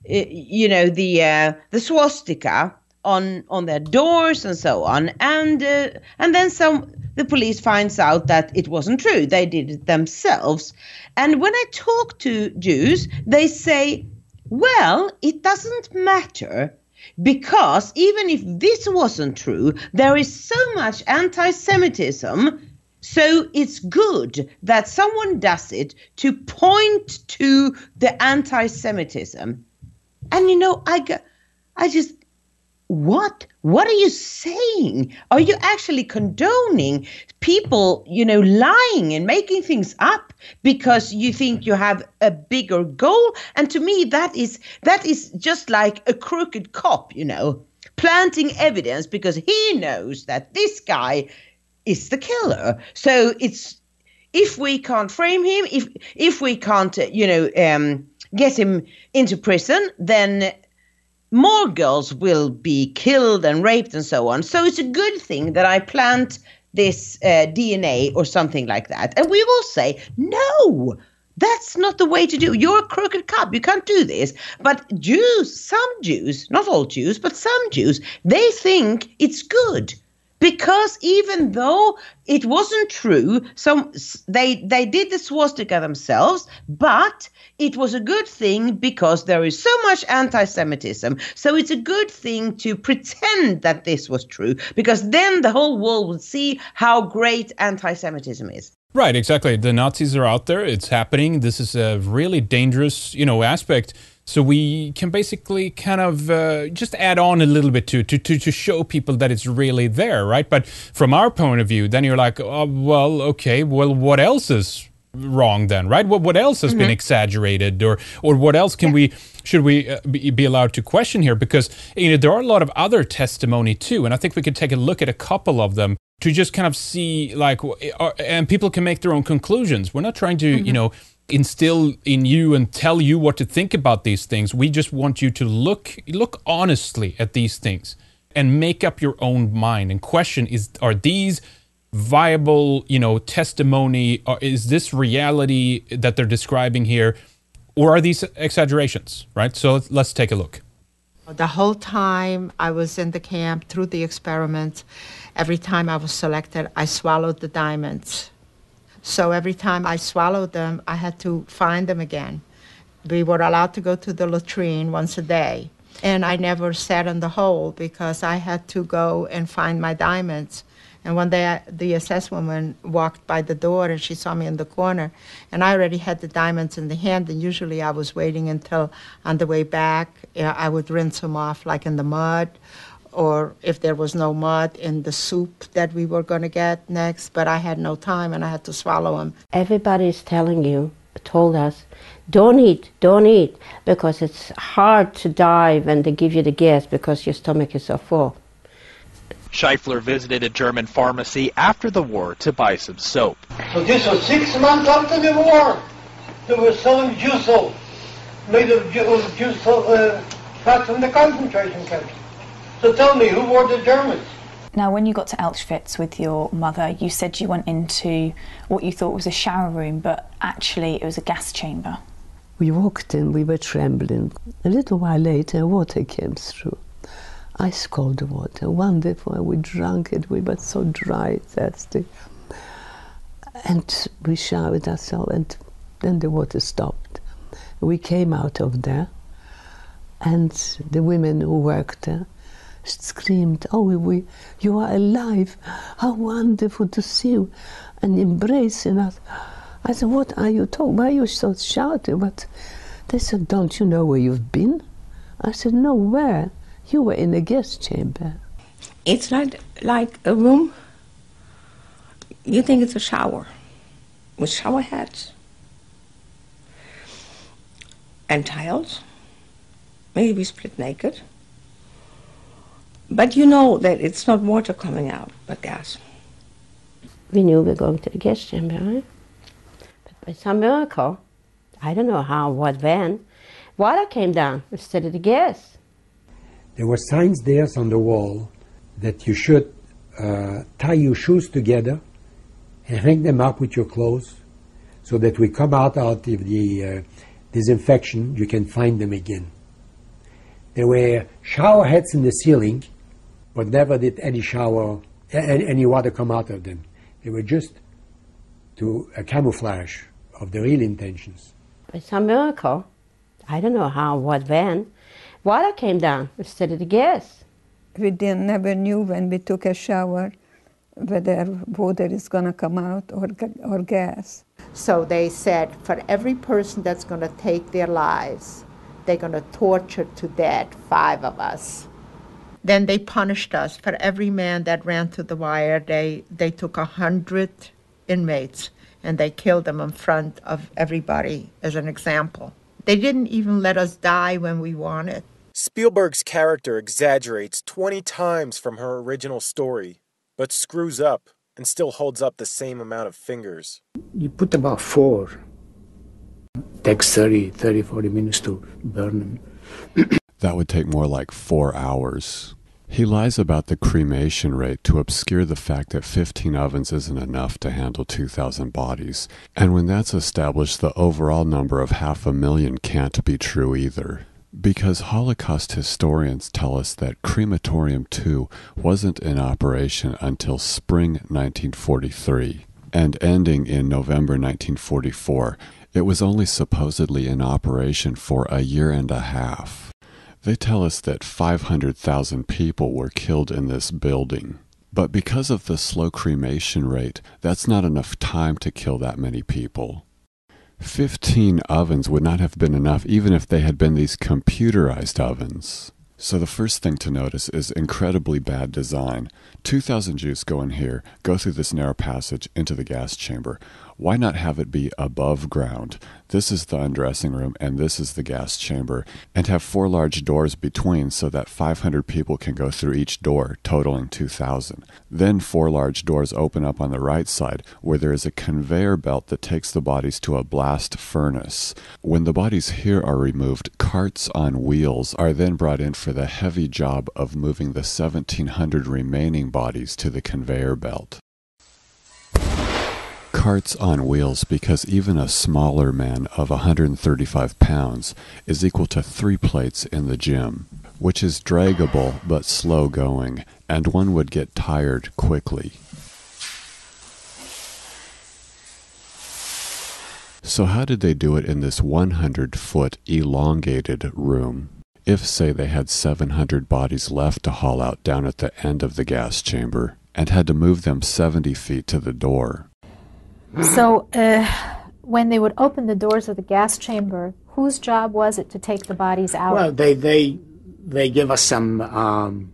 swastika on their doors and so on, and then the police finds out that it wasn't true. They did it themselves. And when I talk to Jews, they say, well, it doesn't matter, because even if this wasn't true, there is so much anti-Semitism, so it's good that someone does it to point to the anti-Semitism. And I just, what are you saying? Are you actually condoning people, lying and making things up because you think you have a bigger goal? And to me, that is just like a crooked cop, planting evidence because he knows that this guy is the killer. So if we can't frame him, if we can't, get him into prison, then more girls will be killed and raped and so on. So it's a good thing that I plant this DNA or something like that. And we will say, no, that's not the way to do. You're a crooked cop. You can't do this. But some Jews, not all Jews, but some Jews, they think it's good. Because even though it wasn't true, they did the swastika themselves, but it was a good thing because there is so much anti-Semitism. So it's a good thing to pretend that this was true, because then the whole world would see how great anti-Semitism is. Right, exactly. The Nazis are out there. It's happening. This is a really dangerous, aspect. So we can basically kind of just add on a little bit to show people that it's really there, right? But from our point of view, then you're like, oh, well, okay, well, what else is wrong then, right? What else has been exaggerated, or what else should we be allowed to question here? Because there are a lot of other testimony too, and I think we could take a look at a couple of them to just kind of see, and people can make their own conclusions. We're not trying to, instill in you and tell you what to think about these things. We just want you to look honestly at these things and make up your own mind and question, are these viable, testimony, or is this reality that they're describing here, or are these exaggerations, right? So let's take a look. The whole time I was in the camp, through the experiment, every time I was selected, I swallowed the diamonds. So every time I swallowed them, I had to find them again. We were allowed to go to the latrine once a day. And I never sat in the hole because I had to go and find my diamonds. And one day the SS woman walked by the door and she saw me in the corner. And I already had the diamonds in the hand, and usually I was waiting until on the way back I would rinse them off like in the mud, or if there was no mud, in the soup that we were going to get next. But I had no time and I had to swallow them. Everybody's told us, don't eat, because it's hard to die when they give you the gas because your stomach is so full. Scheifler visited a German pharmacy after the war to buy some soap. So this was 6 months after the war. They were selling Jusel, made of Jusel fat from the concentration camps. So tell me, who were the Germans? Now, when you got to Auschwitz with your mother, you said you went into what you thought was a shower room, but actually it was a gas chamber. We walked in, we were trembling. A little while later, water came through. Ice cold water, wonderful. We drank it, we were so dry, thirsty. And we showered ourselves, and then the water stopped. We came out of there, and the women who worked there screamed, "Oh, you are alive! How wonderful to see you!" and embracing us. I said, "What are you talking? Why are you so shouting?" But they said, "Don't you know where you've been?" I said, "No, where? You were in a gas chamber." It's like a room. You think it's a shower with shower heads and tiles. Maybe split naked. But you know that it's not water coming out, but gas. We knew we were going to the gas chamber, right? But by some miracle, I don't know how, what, when, water came down instead of the gas. There were signs there on the wall that you should tie your shoes together and hang them up with your clothes so that we come out of the disinfection, you can find them again. There were shower heads in the ceiling, but never did any water come out of them. They were just to a camouflage of the real intentions. By some miracle, I don't know how, what, when, water came down instead of the gas. We never knew when we took a shower whether water is going to come out or gas. So they said, for every person that's going to take their lives, they're going to torture to death 5 of us. Then they punished us. For every man that ran to the wire, they took 100 inmates and they killed them in front of everybody as an example. They didn't even let us die when we wanted. Spielberg's character exaggerates 20 times from her original story, but screws up and still holds up the same amount of fingers. You put about 4. Takes 30, 40 minutes to burn them. That would take more like 4 hours. He lies about the cremation rate to obscure the fact that 15 ovens isn't enough to handle 2,000 bodies. And when that's established, the overall number of 500,000 can't be true either. Because Holocaust historians tell us that Crematorium II wasn't in operation until spring 1943, and ending in November 1944, it was only supposedly in operation for a year and a half. They tell us that 500,000 people were killed in this building. But because of the slow cremation rate, that's not enough time to kill that many people. 15 ovens would not have been enough even if they had been these computerized ovens. So the first thing to notice is incredibly bad design. 2,000 Jews go in here, go through this narrow passage into the gas chamber. Why not have it be above ground? This is the undressing room and this is the gas chamber, and have 4 large doors between so that 500 people can go through each door, totaling 2,000. Then 4 large doors open up on the right side where there is a conveyor belt that takes the bodies to a blast furnace. When the bodies here are removed, carts on wheels are then brought in for the heavy job of moving the 1,700 remaining bodies to the conveyor belt. Carts on wheels because even a smaller man of 135 pounds is equal to 3 plates in the gym, which is draggable but slow going, and one would get tired quickly. So how did they do it in this 100-foot elongated room? If, say, they had 700 bodies left to haul out down at the end of the gas chamber, and had to move them 70 feet to the door. So when they would open the doors of the gas chamber, whose job was it to take the bodies out? Well, they give us some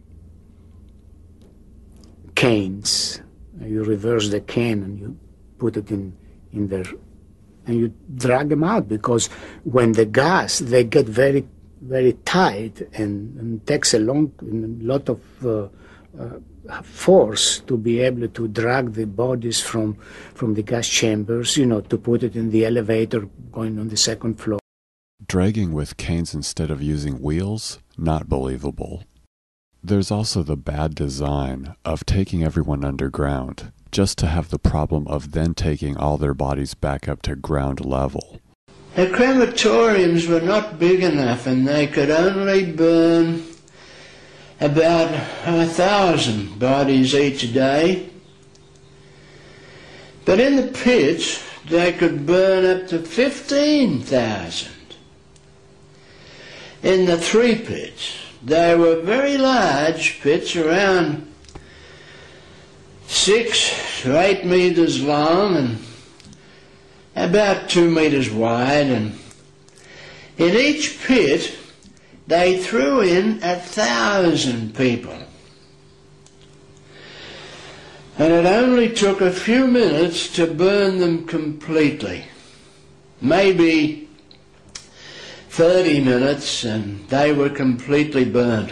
canes. You reverse the cane and you put it in there, and you drag them out, because when the gas, they get very, very tight, and takes a lot of force to be able to drag the bodies from the gas chambers, to put it in the elevator going on the second floor. Dragging with canes instead of using wheels? Not believable. There's also the bad design of taking everyone underground, just to have the problem of then taking all their bodies back up to ground level. The crematoriums were not big enough, and they could only burn about 1,000 bodies each day. But in the pits, they could burn up to 15,000. In the 3 pits, they were very large pits, around 6 to 8 meters long and about 2 meters wide, and in each pit they threw in 1,000 people. And it only took a few minutes to burn them completely. Maybe 30 minutes and they were completely burned,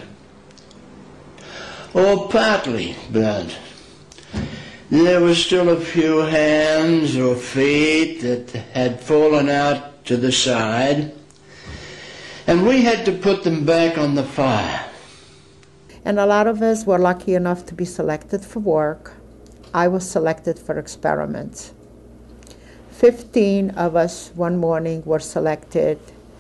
or partly burned. There were still a few hands or feet that had fallen out to the side, and we had to put them back on the fire. And a lot of us were lucky enough to be selected for work. I was selected for experiments. 15 of us one morning were selected.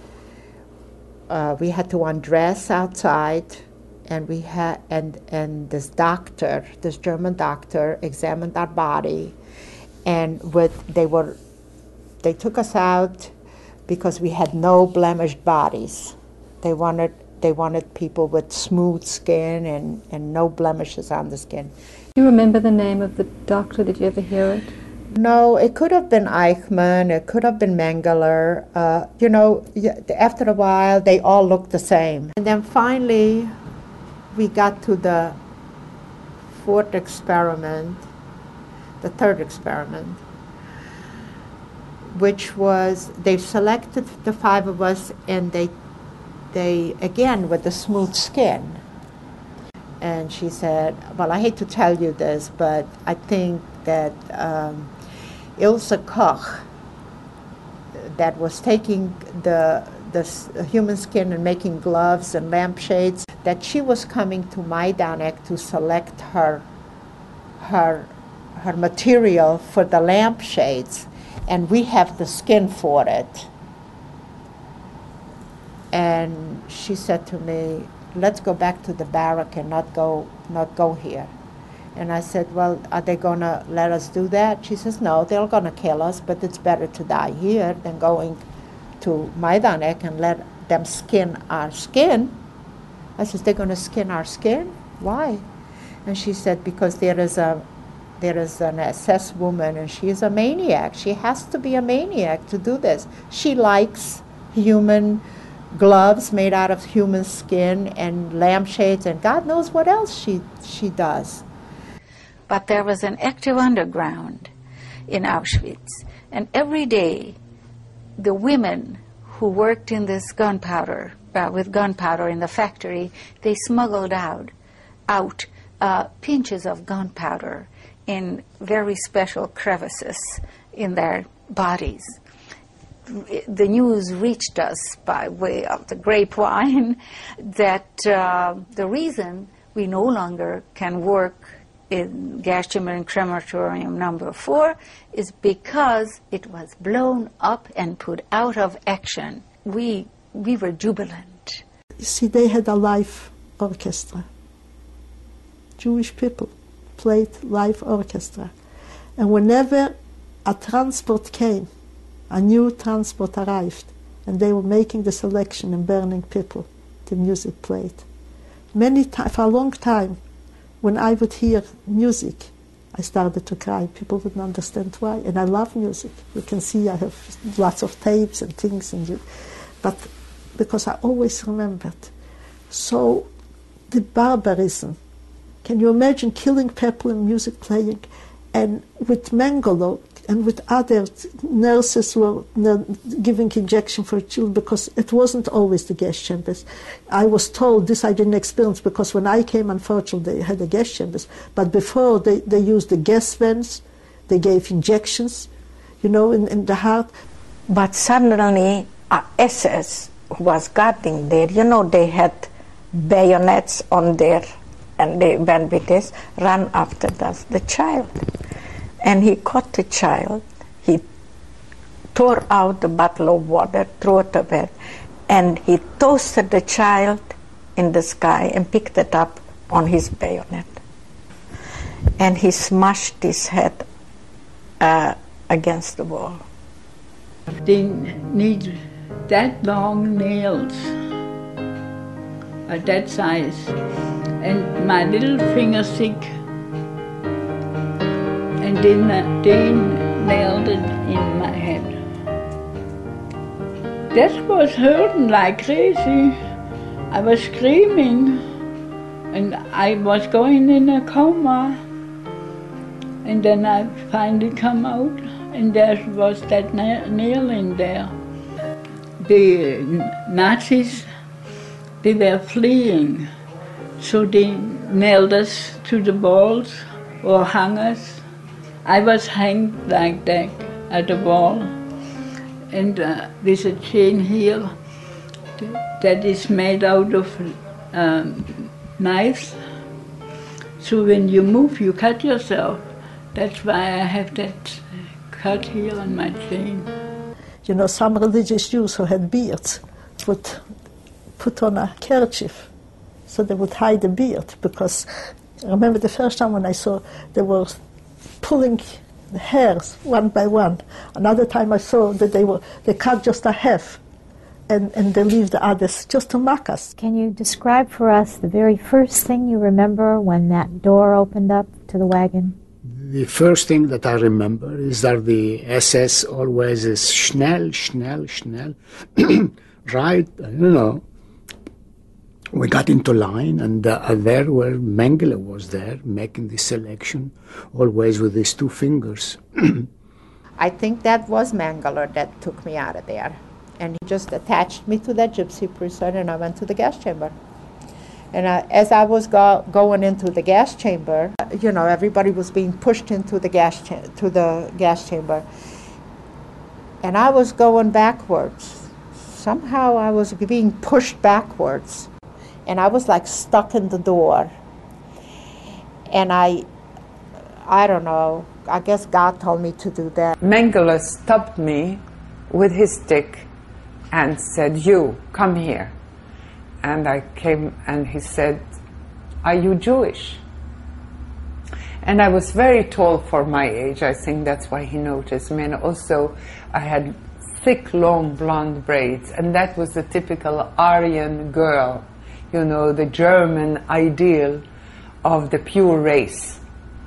We had to undress outside, and we had and this doctor, this German doctor, examined our body, and they took us out because we had no blemished bodies. They wanted people with smooth skin and no blemishes on the skin. Do you remember the name of the doctor? Did you ever hear it? No, it could have been Eichmann, it could have been Mengele. After a while, they all looked the same. And then finally, we got to the 4th experiment, the 3rd experiment, which was, they selected the 5 of us, and they again, with the smooth skin. And she said, well, I hate to tell you this, but I think that Ilse Koch, that was taking the human skin and making gloves and lampshades, that she was coming to Majdanek to select her material for the lampshades, and we have the skin for it. And she said to me, let's go back to the barrack and not go here. And I said, well, are they going to let us do that? She says, no, they're going to kill us, but it's better to die here than going to Majdanek and let them skin our skin. I said, they're going to skin our skin? Why? And she said, because there is an SS woman, and she is a maniac. She has to be a maniac to do this. She likes human gloves made out of human skin and lampshades and God knows what else she does. But there was an active underground in Auschwitz, and every day the women who worked in this gunpowder, with gunpowder in the factory, they smuggled out pinches of gunpowder in very special crevices in their bodies. The news reached us by way of the grapevine that the reason we no longer can work in gas chamber and crematorium number 4 is because it was blown up and put out of action. We were jubilant. You see, they had a live orchestra. Jewish people played live orchestra. And whenever a transport came, a new transport arrived, and they were making the selection and burning people, the music played. For a long time, when I would hear music, I started to cry. People wouldn't understand why. And I love music. You can see I have lots of tapes and things. But because I always remembered. So the barbarism. Can you imagine killing people and music playing? And with Mengele and with other nurses who were giving injection for children, because it wasn't always the gas chambers. I was told, this I didn't experience, because when I came, unfortunately, they had the gas chambers. But before, they used the gas vents, they gave injections, in the heart. But suddenly, SS was guarding there. They had bayonets on there, and they went with this, ran after the child. And he caught the child, he tore out the bottle of water, threw it away, and he toasted the child in the sky and picked it up on his bayonet. And he smashed his head against the wall. They need that long nails, that size, and my little finger thick. And they nailed it in my head. That was hurting like crazy. I was screaming, and I was going in a coma. And then I finally come out, and there was that nail in there. The Nazis, they were fleeing, so they nailed us to the walls or hung us. I was hanged like that at the wall, and there's a chain here that is made out of knives. So when you move, you cut yourself. That's why I have that cut here on my chain. Some religious Jews who had beards would put on a kerchief so they would hide the beard, because I remember the first time when I saw they were pulling the hairs one by one. Another time I saw that they cut just a half and they leave the others just to mock us. Can you describe for us the very first thing you remember when that door opened up to the wagon? The first thing that I remember is that the SS always is schnell, schnell, schnell. Right, we got into line, and there where Mengele was there, making the selection, always with his two fingers. I think that was Mengele that took me out of there. And he just attached me to that gypsy priesthood, and I went to the gas chamber. And as I was going into the gas chamber, everybody was being pushed into the gas chamber. And I was going backwards. Somehow I was being pushed backwards. And I was like stuck in the door. And I don't know, I guess God told me to do that. Mengele stopped me with his stick and said, "You, come here." And I came, and he said, "Are you Jewish?" And I was very tall for my age. I think that's why he noticed me. And also I had thick, long blonde braids, and that was the typical Aryan girl. The German ideal of the pure race.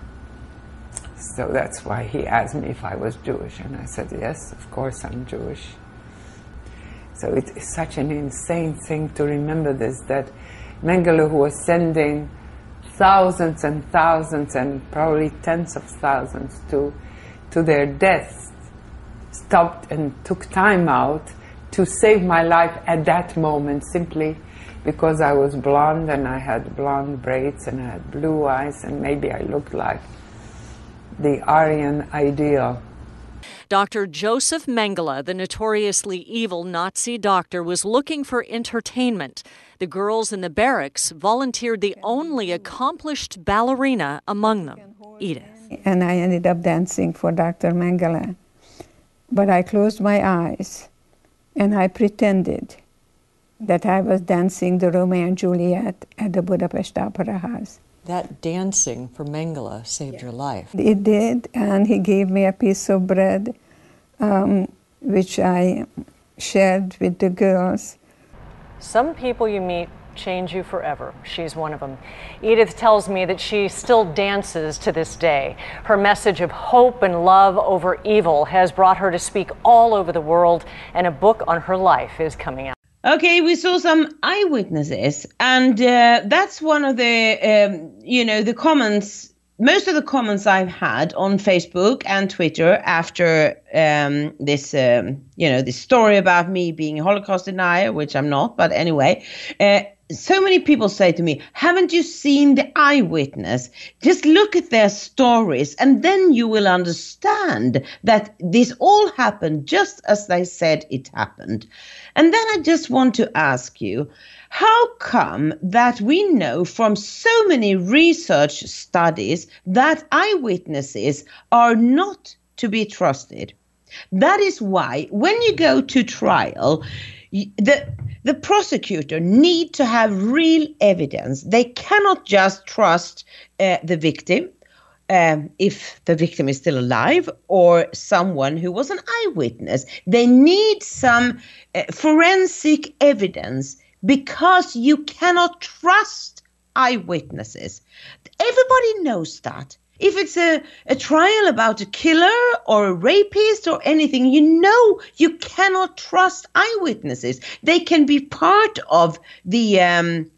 So that's why he asked me if I was Jewish, and I said, yes, of course I'm Jewish. So it's such an insane thing to remember this, that Mengele, who was sending thousands and thousands and probably tens of thousands to their deaths, stopped and took time out to save my life at that moment, simply because I was blonde and I had blonde braids and I had blue eyes, and maybe I looked like the Aryan ideal. Dr. Joseph Mengele, the notoriously evil Nazi doctor, was looking for entertainment. The girls in the barracks volunteered the only accomplished ballerina among them, Edith. And I ended up dancing for Dr. Mengele. But I closed my eyes and I pretended that I was dancing the Romeo and Juliet at the Budapest Opera House. That dancing for Mengele saved your life. It did, and he gave me a piece of bread, which I shared with the girls. Some people you meet change you forever. She's one of them. Edith tells me that she still dances to this day. Her message of hope and love over evil has brought her to speak all over the world, and a book on her life is coming out. Okay, we saw some eyewitnesses, and that's one of the, the comments. Most of the comments I've had on Facebook and Twitter after this story about me being a Holocaust denier, which I'm not, but anyway, so many people say to me, haven't you seen the eyewitness? Just look at their stories and then you will understand that this all happened just as they said it happened. And then I just want to ask you, how come that we know from so many research studies that eyewitnesses are not to be trusted? That is why when you go to trial, the prosecutor need to have real evidence. They cannot just trust the victim, if the victim is still alive, or someone who was an eyewitness. They need some forensic evidence, because you cannot trust eyewitnesses. Everybody knows that. If it's a trial about a killer or a rapist or anything, you cannot trust eyewitnesses. They can be part of the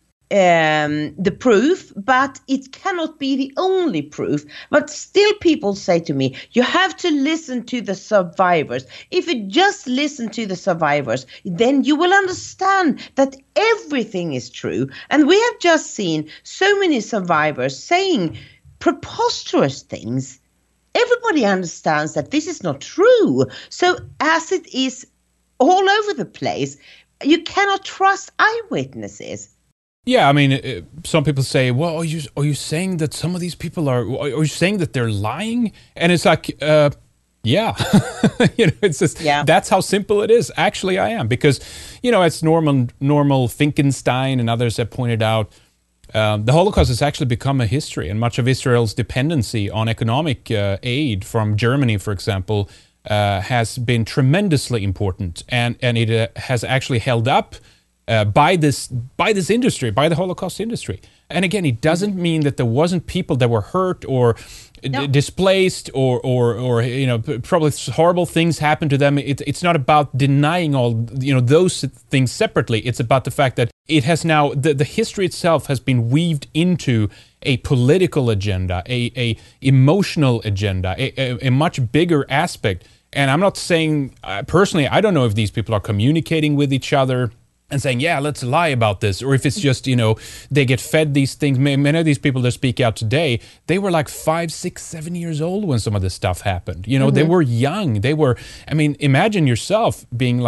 proof, but it cannot be the only proof. But still people say to me, you have to listen to the survivors. If you just listen to the survivors, then you will understand that everything is true. And we have just seen so many survivors saying preposterous things. Everybody understands that this is not true. So as it is all over the place, you cannot trust eyewitnesses. Yeah, I mean, some people say, well, are you saying that some of these people are you saying that they're lying? And it's like, yeah, it's just, that's how simple it is. Actually, I am, because, as Norman Finkelstein and others have pointed out, the Holocaust has actually become a history, and much of Israel's dependency on economic aid from Germany, for example, has been tremendously important, and it has actually held up by this industry, by the Holocaust industry. And again, it doesn't mean that there wasn't people that were hurt or displaced or probably horrible things happened to them. It's not about denying all those things separately. It's about the fact that it has now the history itself has been weaved into a political agenda, a emotional agenda, a much bigger aspect. And I'm not saying personally, I don't know if these people are communicating with each other and saying, yeah, let's lie about this. Or if it's just, they get fed these things. Many of these people that speak out today, they were like 5, 6, 7 years old when some of this stuff happened. They were young. Imagine yourself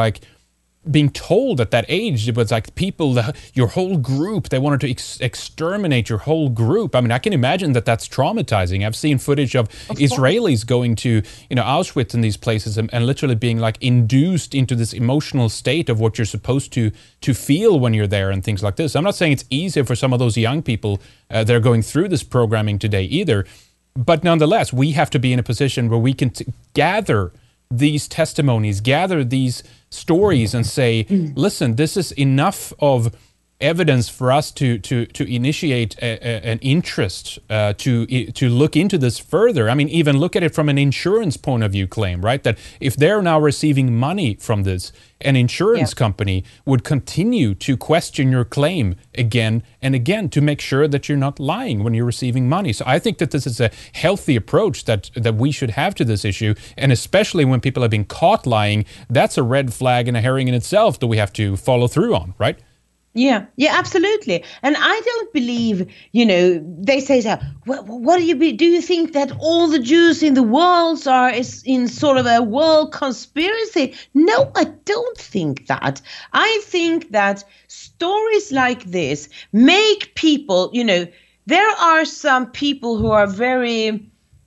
being told at that age, it was like people, your whole group, they wanted to exterminate your whole group. I mean, I can imagine that that's traumatizing. I've seen footage of Israelis going to, Auschwitz and these places and literally being like induced into this emotional state of what you're supposed to feel when you're there and things like this. I'm not saying it's easier for some of those young people that are going through this programming today either, but nonetheless, we have to be in a position where we can gather these testimonies, gather these stories and say, listen, this is enough of evidence for us to initiate an interest to look into this further. I mean, even look at it from an insurance point of view claim, right? That if they're now receiving money from this, an insurance company would continue to question your claim again and again to make sure that you're not lying when you're receiving money. So I think that this is a healthy approach that we should have to this issue. And especially when people have been caught lying, that's a red flag and a herring in itself that we have to follow through on, right? Yeah, absolutely. And I don't believe, they say, what do you think that all the Jews in the world are in sort of a world conspiracy? No, I don't think that. I think that stories like this make people, there are some people who are very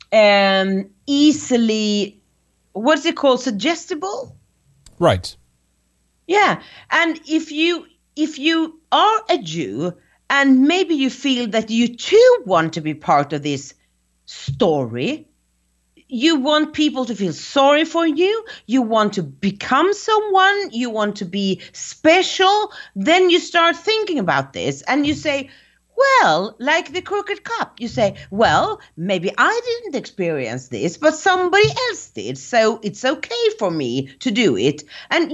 easily, what's it called, suggestible? Right. Yeah, and if you are a Jew and maybe you feel that you too want to be part of this story, you want people to feel sorry for you. You want to become someone. You want to be special. Then you start thinking about this and you say, well, like the Crooked Cup, you say, well, maybe I didn't experience this, but somebody else did. So it's okay for me to do it. And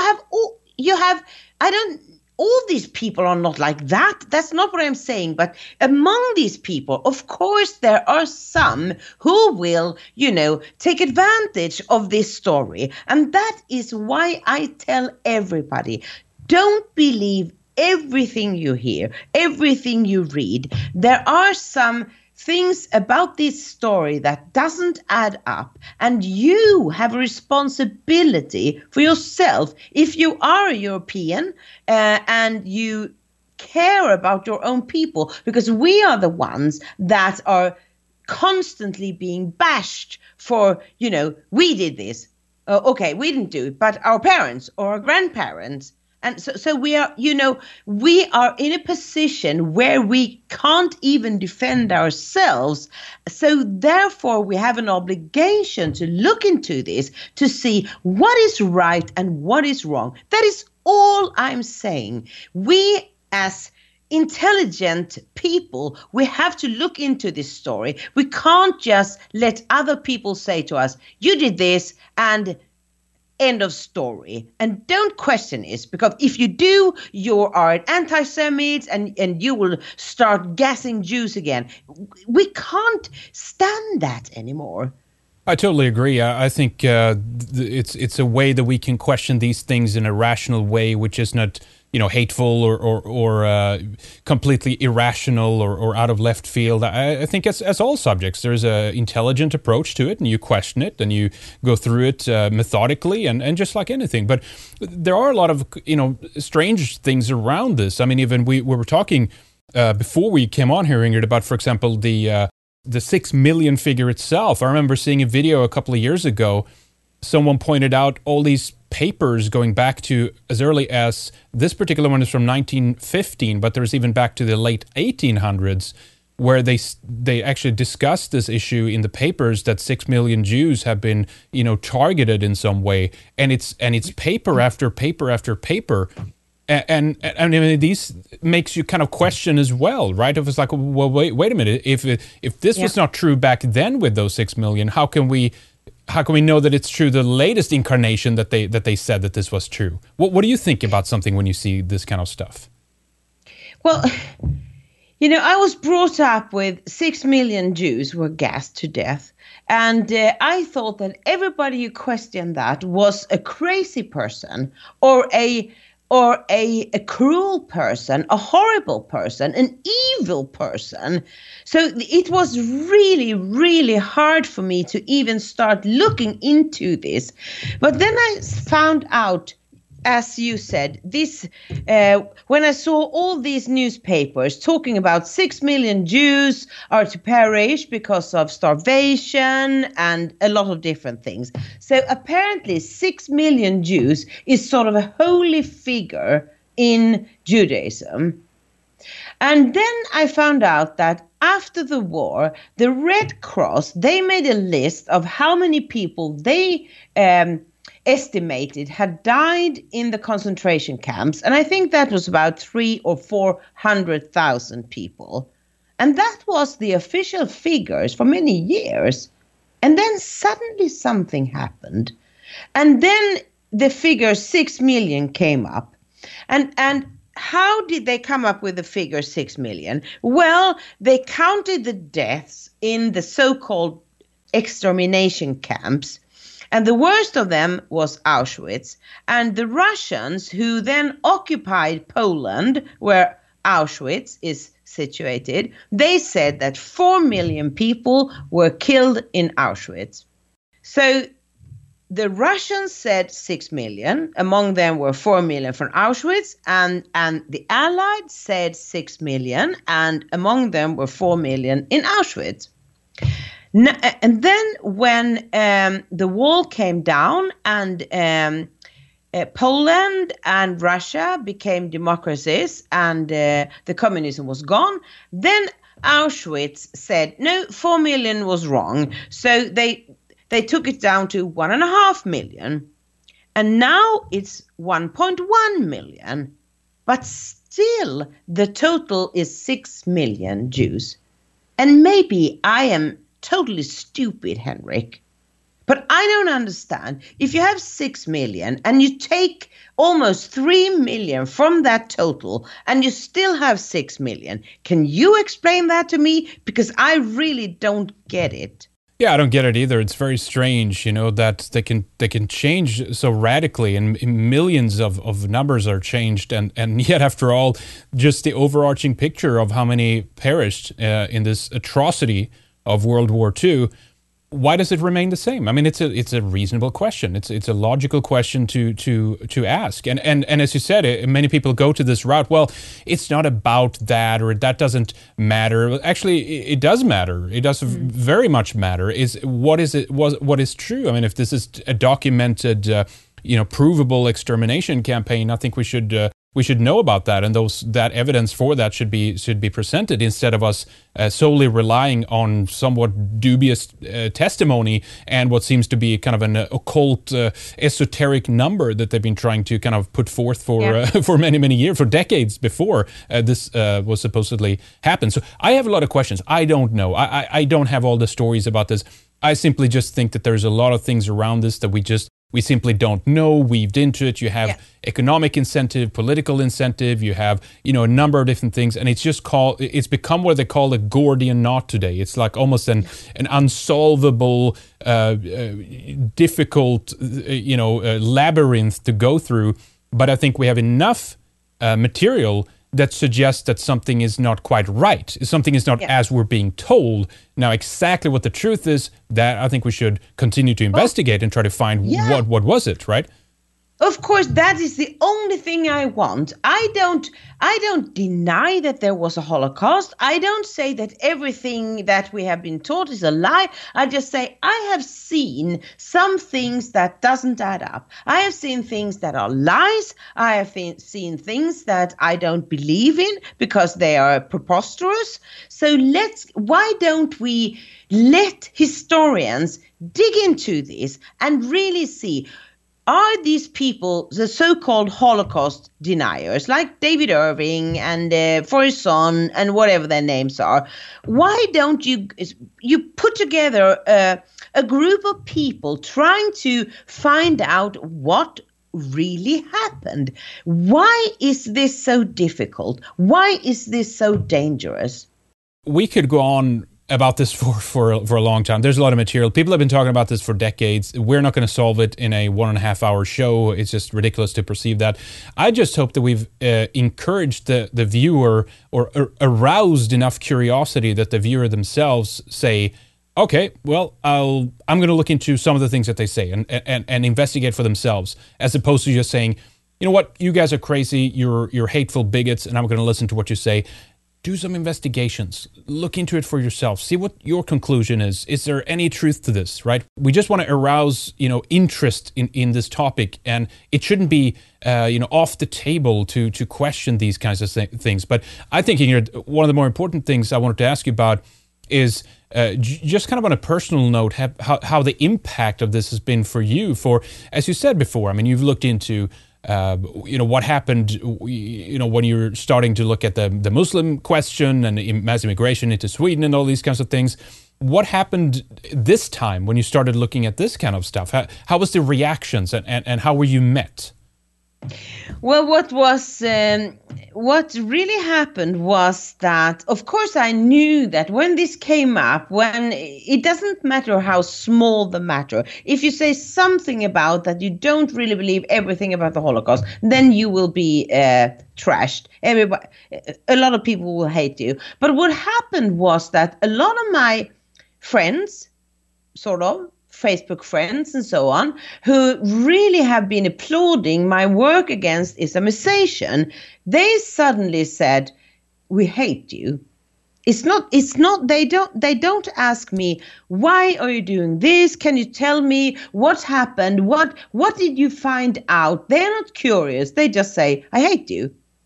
all these people are not like that. That's not what I'm saying. But among these people, of course, there are some who will, take advantage of this story. And that is why I tell everybody, don't believe everything you hear, everything you read. There are some things about this story that doesn't add up, and you have a responsibility for yourself. If you are a European and you care about your own people, because we are the ones that are constantly being bashed for, we did this. Okay, we didn't do it, but our parents or our grandparents. And so we are, we are in a position where we can't even defend ourselves. So therefore, we have an obligation to look into this to see what is right and what is wrong. That is all I'm saying. We as intelligent people, we have to look into this story. We can't just let other people say to us, you did this and end of story. And don't question this, because if you do, you are an anti-Semite and you will start gassing Jews again. We can't stand that anymore. I totally agree. I think it's a way that we can question these things in a rational way, which is not hateful or completely irrational or out of left field. I think as all subjects, there's an intelligent approach to it, and you question it and you go through it methodically and just like anything. But there are a lot of strange things around this. I mean, even we were talking before we came on here, Ingrid, about, for example, the 6 million figure itself. I remember seeing a video a couple of years ago. Someone pointed out all these papers going back to as early as, this particular one is from 1915, but there's even back to the late 1800s, where they actually discussed this issue in the papers that 6 million Jews have been, targeted in some way, and it's paper after paper after paper. And I mean, these makes you kind of question as well, right? If it's like, well, wait a minute, if this was not true back then with those 6 million, how can we know that it's true the latest incarnation that they said that this was true? What do you think about something when you see this kind of stuff? Well, I was brought up with 6 million Jews were gassed to death. And I thought that everybody who questioned that was a crazy person or a cruel person, a horrible person, an evil person. So it was really, really hard for me to even start looking into this. But then I found out, as you said, this when I saw all these newspapers talking about 6 million Jews are to perish because of starvation and a lot of different things. So apparently 6 million Jews is sort of a holy figure in Judaism. And then I found out that after the war, the Red Cross, they made a list of how many people they estimated had died in the concentration camps. And I think that was about 300,000 or 400,000 people. And that was the official figures for many years. And then suddenly something happened. And then the figure 6 million came up. And how did they come up with the figure 6 million? Well, they counted the deaths in the so-called extermination camps. And the worst of them was Auschwitz. And the Russians, who then occupied Poland, where Auschwitz is situated, they said that 4 million people were killed in Auschwitz. So the Russians said 6 million. Among them were 4 million from Auschwitz. And the Allies said 6 million. And among them were 4 million in Auschwitz. And then when the wall came down and Poland and Russia became democracies and the communism was gone, then Auschwitz said, no, 4 million was wrong. So they they took it down to 1.5 million. And now it's 1.1 million. But still, the total is 6 million Jews. And maybe I am totally stupid, Henrik. But I don't understand. If you have 6 million and you take almost 3 million from that total and you still have 6 million, can you explain that to me? Because I really don't get it. Yeah, I don't get it either. It's very strange, you know, that they can change so radically, and millions of numbers are changed, and yet after all, just the overarching picture of how many perished in this atrocity of World War II, why does it remain the same? I mean, it's a reasonable question. It's a logical question to ask. And as you said, many people go to this route. Well, it's not about that, or that doesn't matter. Actually, it does matter. It does very much matter. What is true? I mean, if this is a documented, provable extermination campaign, I think we should know about that, and that evidence for that should be presented, instead of us solely relying on somewhat dubious testimony and what seems to be kind of an occult, esoteric number that they've been trying to kind of put forth for many years, for decades before this was supposedly happened. So I have a lot of questions. I don't know. I don't have all the stories about this. I simply just think that there's a lot of things around this that we simply don't know, weaved into it. You have economic incentive, political incentive, you have, a number of different things, and it's become what they call a Gordian knot today. It's like almost an unsolvable, difficult, labyrinth to go through. But I think we have enough material that suggests that something is not quite right. Something is not as we're being told. Now, exactly what the truth is, that I think we should continue to investigate and try to find what was it, right? Of course, that is the only thing I want. I don't deny that there was a Holocaust. I don't say that everything that we have been taught is a lie. I just say I have seen some things that doesn't add up. I have seen things that are lies. I have seen things that I don't believe in because they are preposterous. So why don't we let historians dig into this and really see, are these people the so-called Holocaust deniers, like David Irving and Faurisson and whatever their names are? Why don't you put together a group of people trying to find out what really happened? Why is this so difficult? Why is this so dangerous? We could go on about this for a long time. There's a lot of material. People have been talking about this for decades. We're not going to solve it in a 1.5 hour show. It's just ridiculous to perceive that. I just hope that we've encouraged the viewer, or aroused enough curiosity that the viewer themselves say, okay, well, I'm going to look into some of the things that they say and investigate for themselves, as opposed to just saying, you know what, you guys are crazy, you're hateful bigots, and I'm going to listen to what you say. Do some investigations. Look into it for yourself. See what your conclusion is. Is there any truth to this, right? We just want to arouse, interest in this topic, and it shouldn't be, off the table to question these kinds of things. But I think one of the more important things I wanted to ask you about is just kind of on a personal note, how the impact of this has been for you. For, as you said before, I mean, you've looked into what happened, when you're starting to look at the Muslim question and mass immigration into Sweden and all these kinds of things. What happened this time when you started looking at this kind of stuff? How was the reactions and how were you met? Well, what really happened was that, of course, I knew that when this came up, when it doesn't matter how small the matter, if you say something about that you don't really believe everything about the Holocaust, then you will be trashed. A lot of people will hate you. But what happened was that a lot of my friends, sort of, Facebook friends and so on, who really have been applauding my work against Islamization, they suddenly said, we hate you. They don't ask me, why are you doing this? Can you tell me what happened? What did you find out? They're not curious. They just say, I hate you.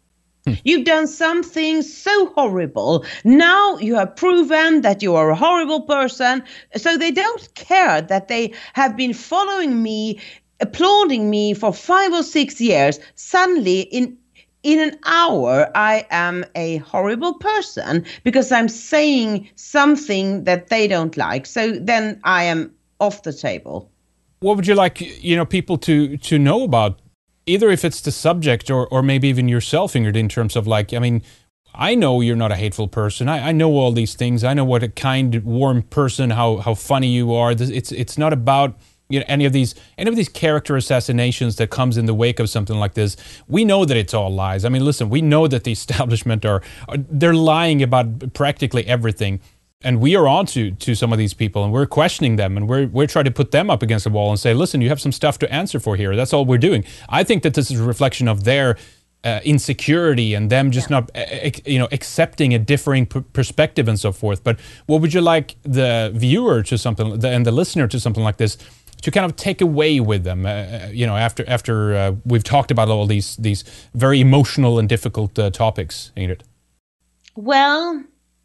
You've done something so horrible. Now you have proven that you are a horrible person. So they don't care that they have been following me, applauding me for 5 or 6 years. Suddenly, in an hour, I am a horrible person because I'm saying something that they don't like. So then I am off the table. What would you like, people to know about, either if it's the subject or maybe even yourself, Ingrid, in terms of I know you're not a hateful person. I know all these things. I know what a kind, warm person, how funny you are. It's not about any of these character assassinations that comes in the wake of something like this. We know that it's all lies. Listen, we know that the establishment they're lying about practically everything. And we are on to some of these people, and we're questioning them, and we're trying to put them up against the wall and say, listen, you have some stuff to answer for here. That's all we're doing. I think that this is a reflection of their insecurity and them just not, accepting a differing perspective and so forth. But what would you like the viewer to something and the listener to something like this to kind of take away with them, after we've talked about all these very emotional and difficult topics, Ingrid? Well,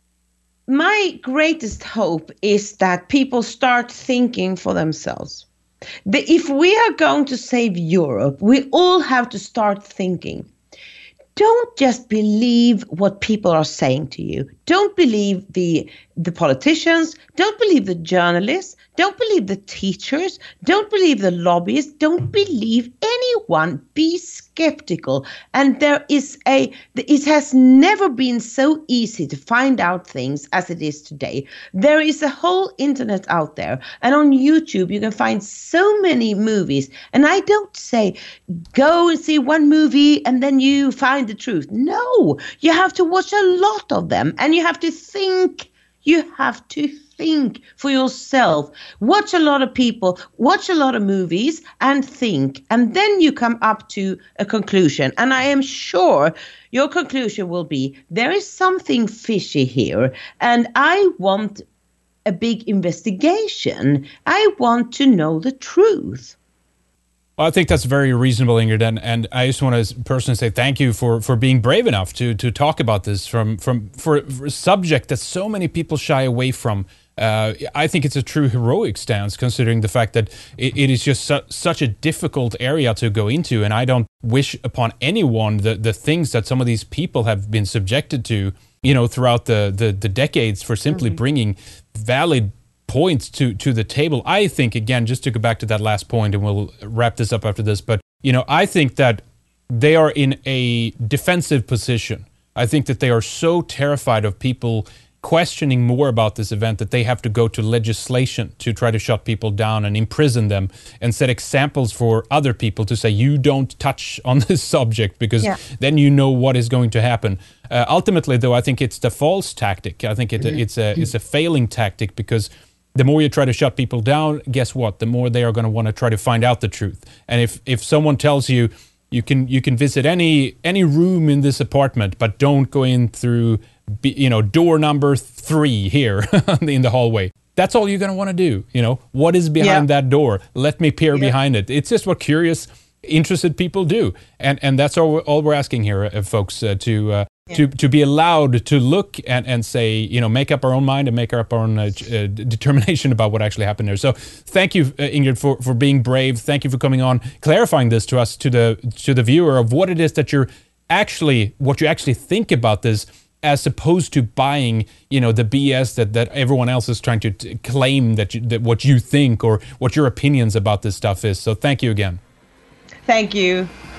my greatest hope is that people start thinking for themselves. If we are going to save Europe, we all have to start thinking. Don't just believe what people are saying to you. Don't believe the politicians. Don't believe the journalists. Don't believe the teachers. Don't believe the lobbyists. Don't believe anyone. Be skeptical. And it has never been so easy to find out things as it is today. There is a whole internet out there. And on YouTube, you can find so many movies. And I don't say, go and see one movie and then you find the truth. No, you have to watch a lot of them. And you have to think. You have to think for yourself. Watch a lot of people, watch a lot of movies and think. And then you come up to a conclusion. And I am sure your conclusion will be, there is something fishy here. And I want a big investigation. I want to know the truth. Well, I think that's very reasonable, Ingrid, and I just want to personally say thank you for being brave enough to talk about this for a subject that so many people shy away from. I think it's a true heroic stance, considering the fact that it is just such a difficult area to go into, and I don't wish upon anyone the things that some of these people have been subjected to, throughout the decades for simply bringing valid points to the table. I think, again, just to go back to that last point, and we'll wrap this up after this, but I think that they are in a defensive position. I think that they are so terrified of people questioning more about this event that they have to go to legislation to try to shut people down and imprison them and set examples for other people to say, you don't touch on this subject, because then you know what is going to happen. Ultimately, though, I think it's the false tactic. I think it's a failing tactic, because the more you try to shut people down, guess what? The more they are going to want to try to find out the truth. And if someone tells you, you can visit any room in this apartment, but don't go in through door number 3 here in the hallway. That's all you're going to want to do. What is behind that door? Let me peer behind it. It's just what curious, interested people do, and that's all we're asking here, folks, to be allowed to look and say, make up our own mind and make up our own determination about what actually happened there. So thank you, Ingrid, for being brave. Thank you for coming on, clarifying this to us, to the viewer, of what it is that what you actually think about this, as opposed to buying, the BS that everyone else is trying to claim that what you think or what your opinions about this stuff is. So thank you again. Thank you.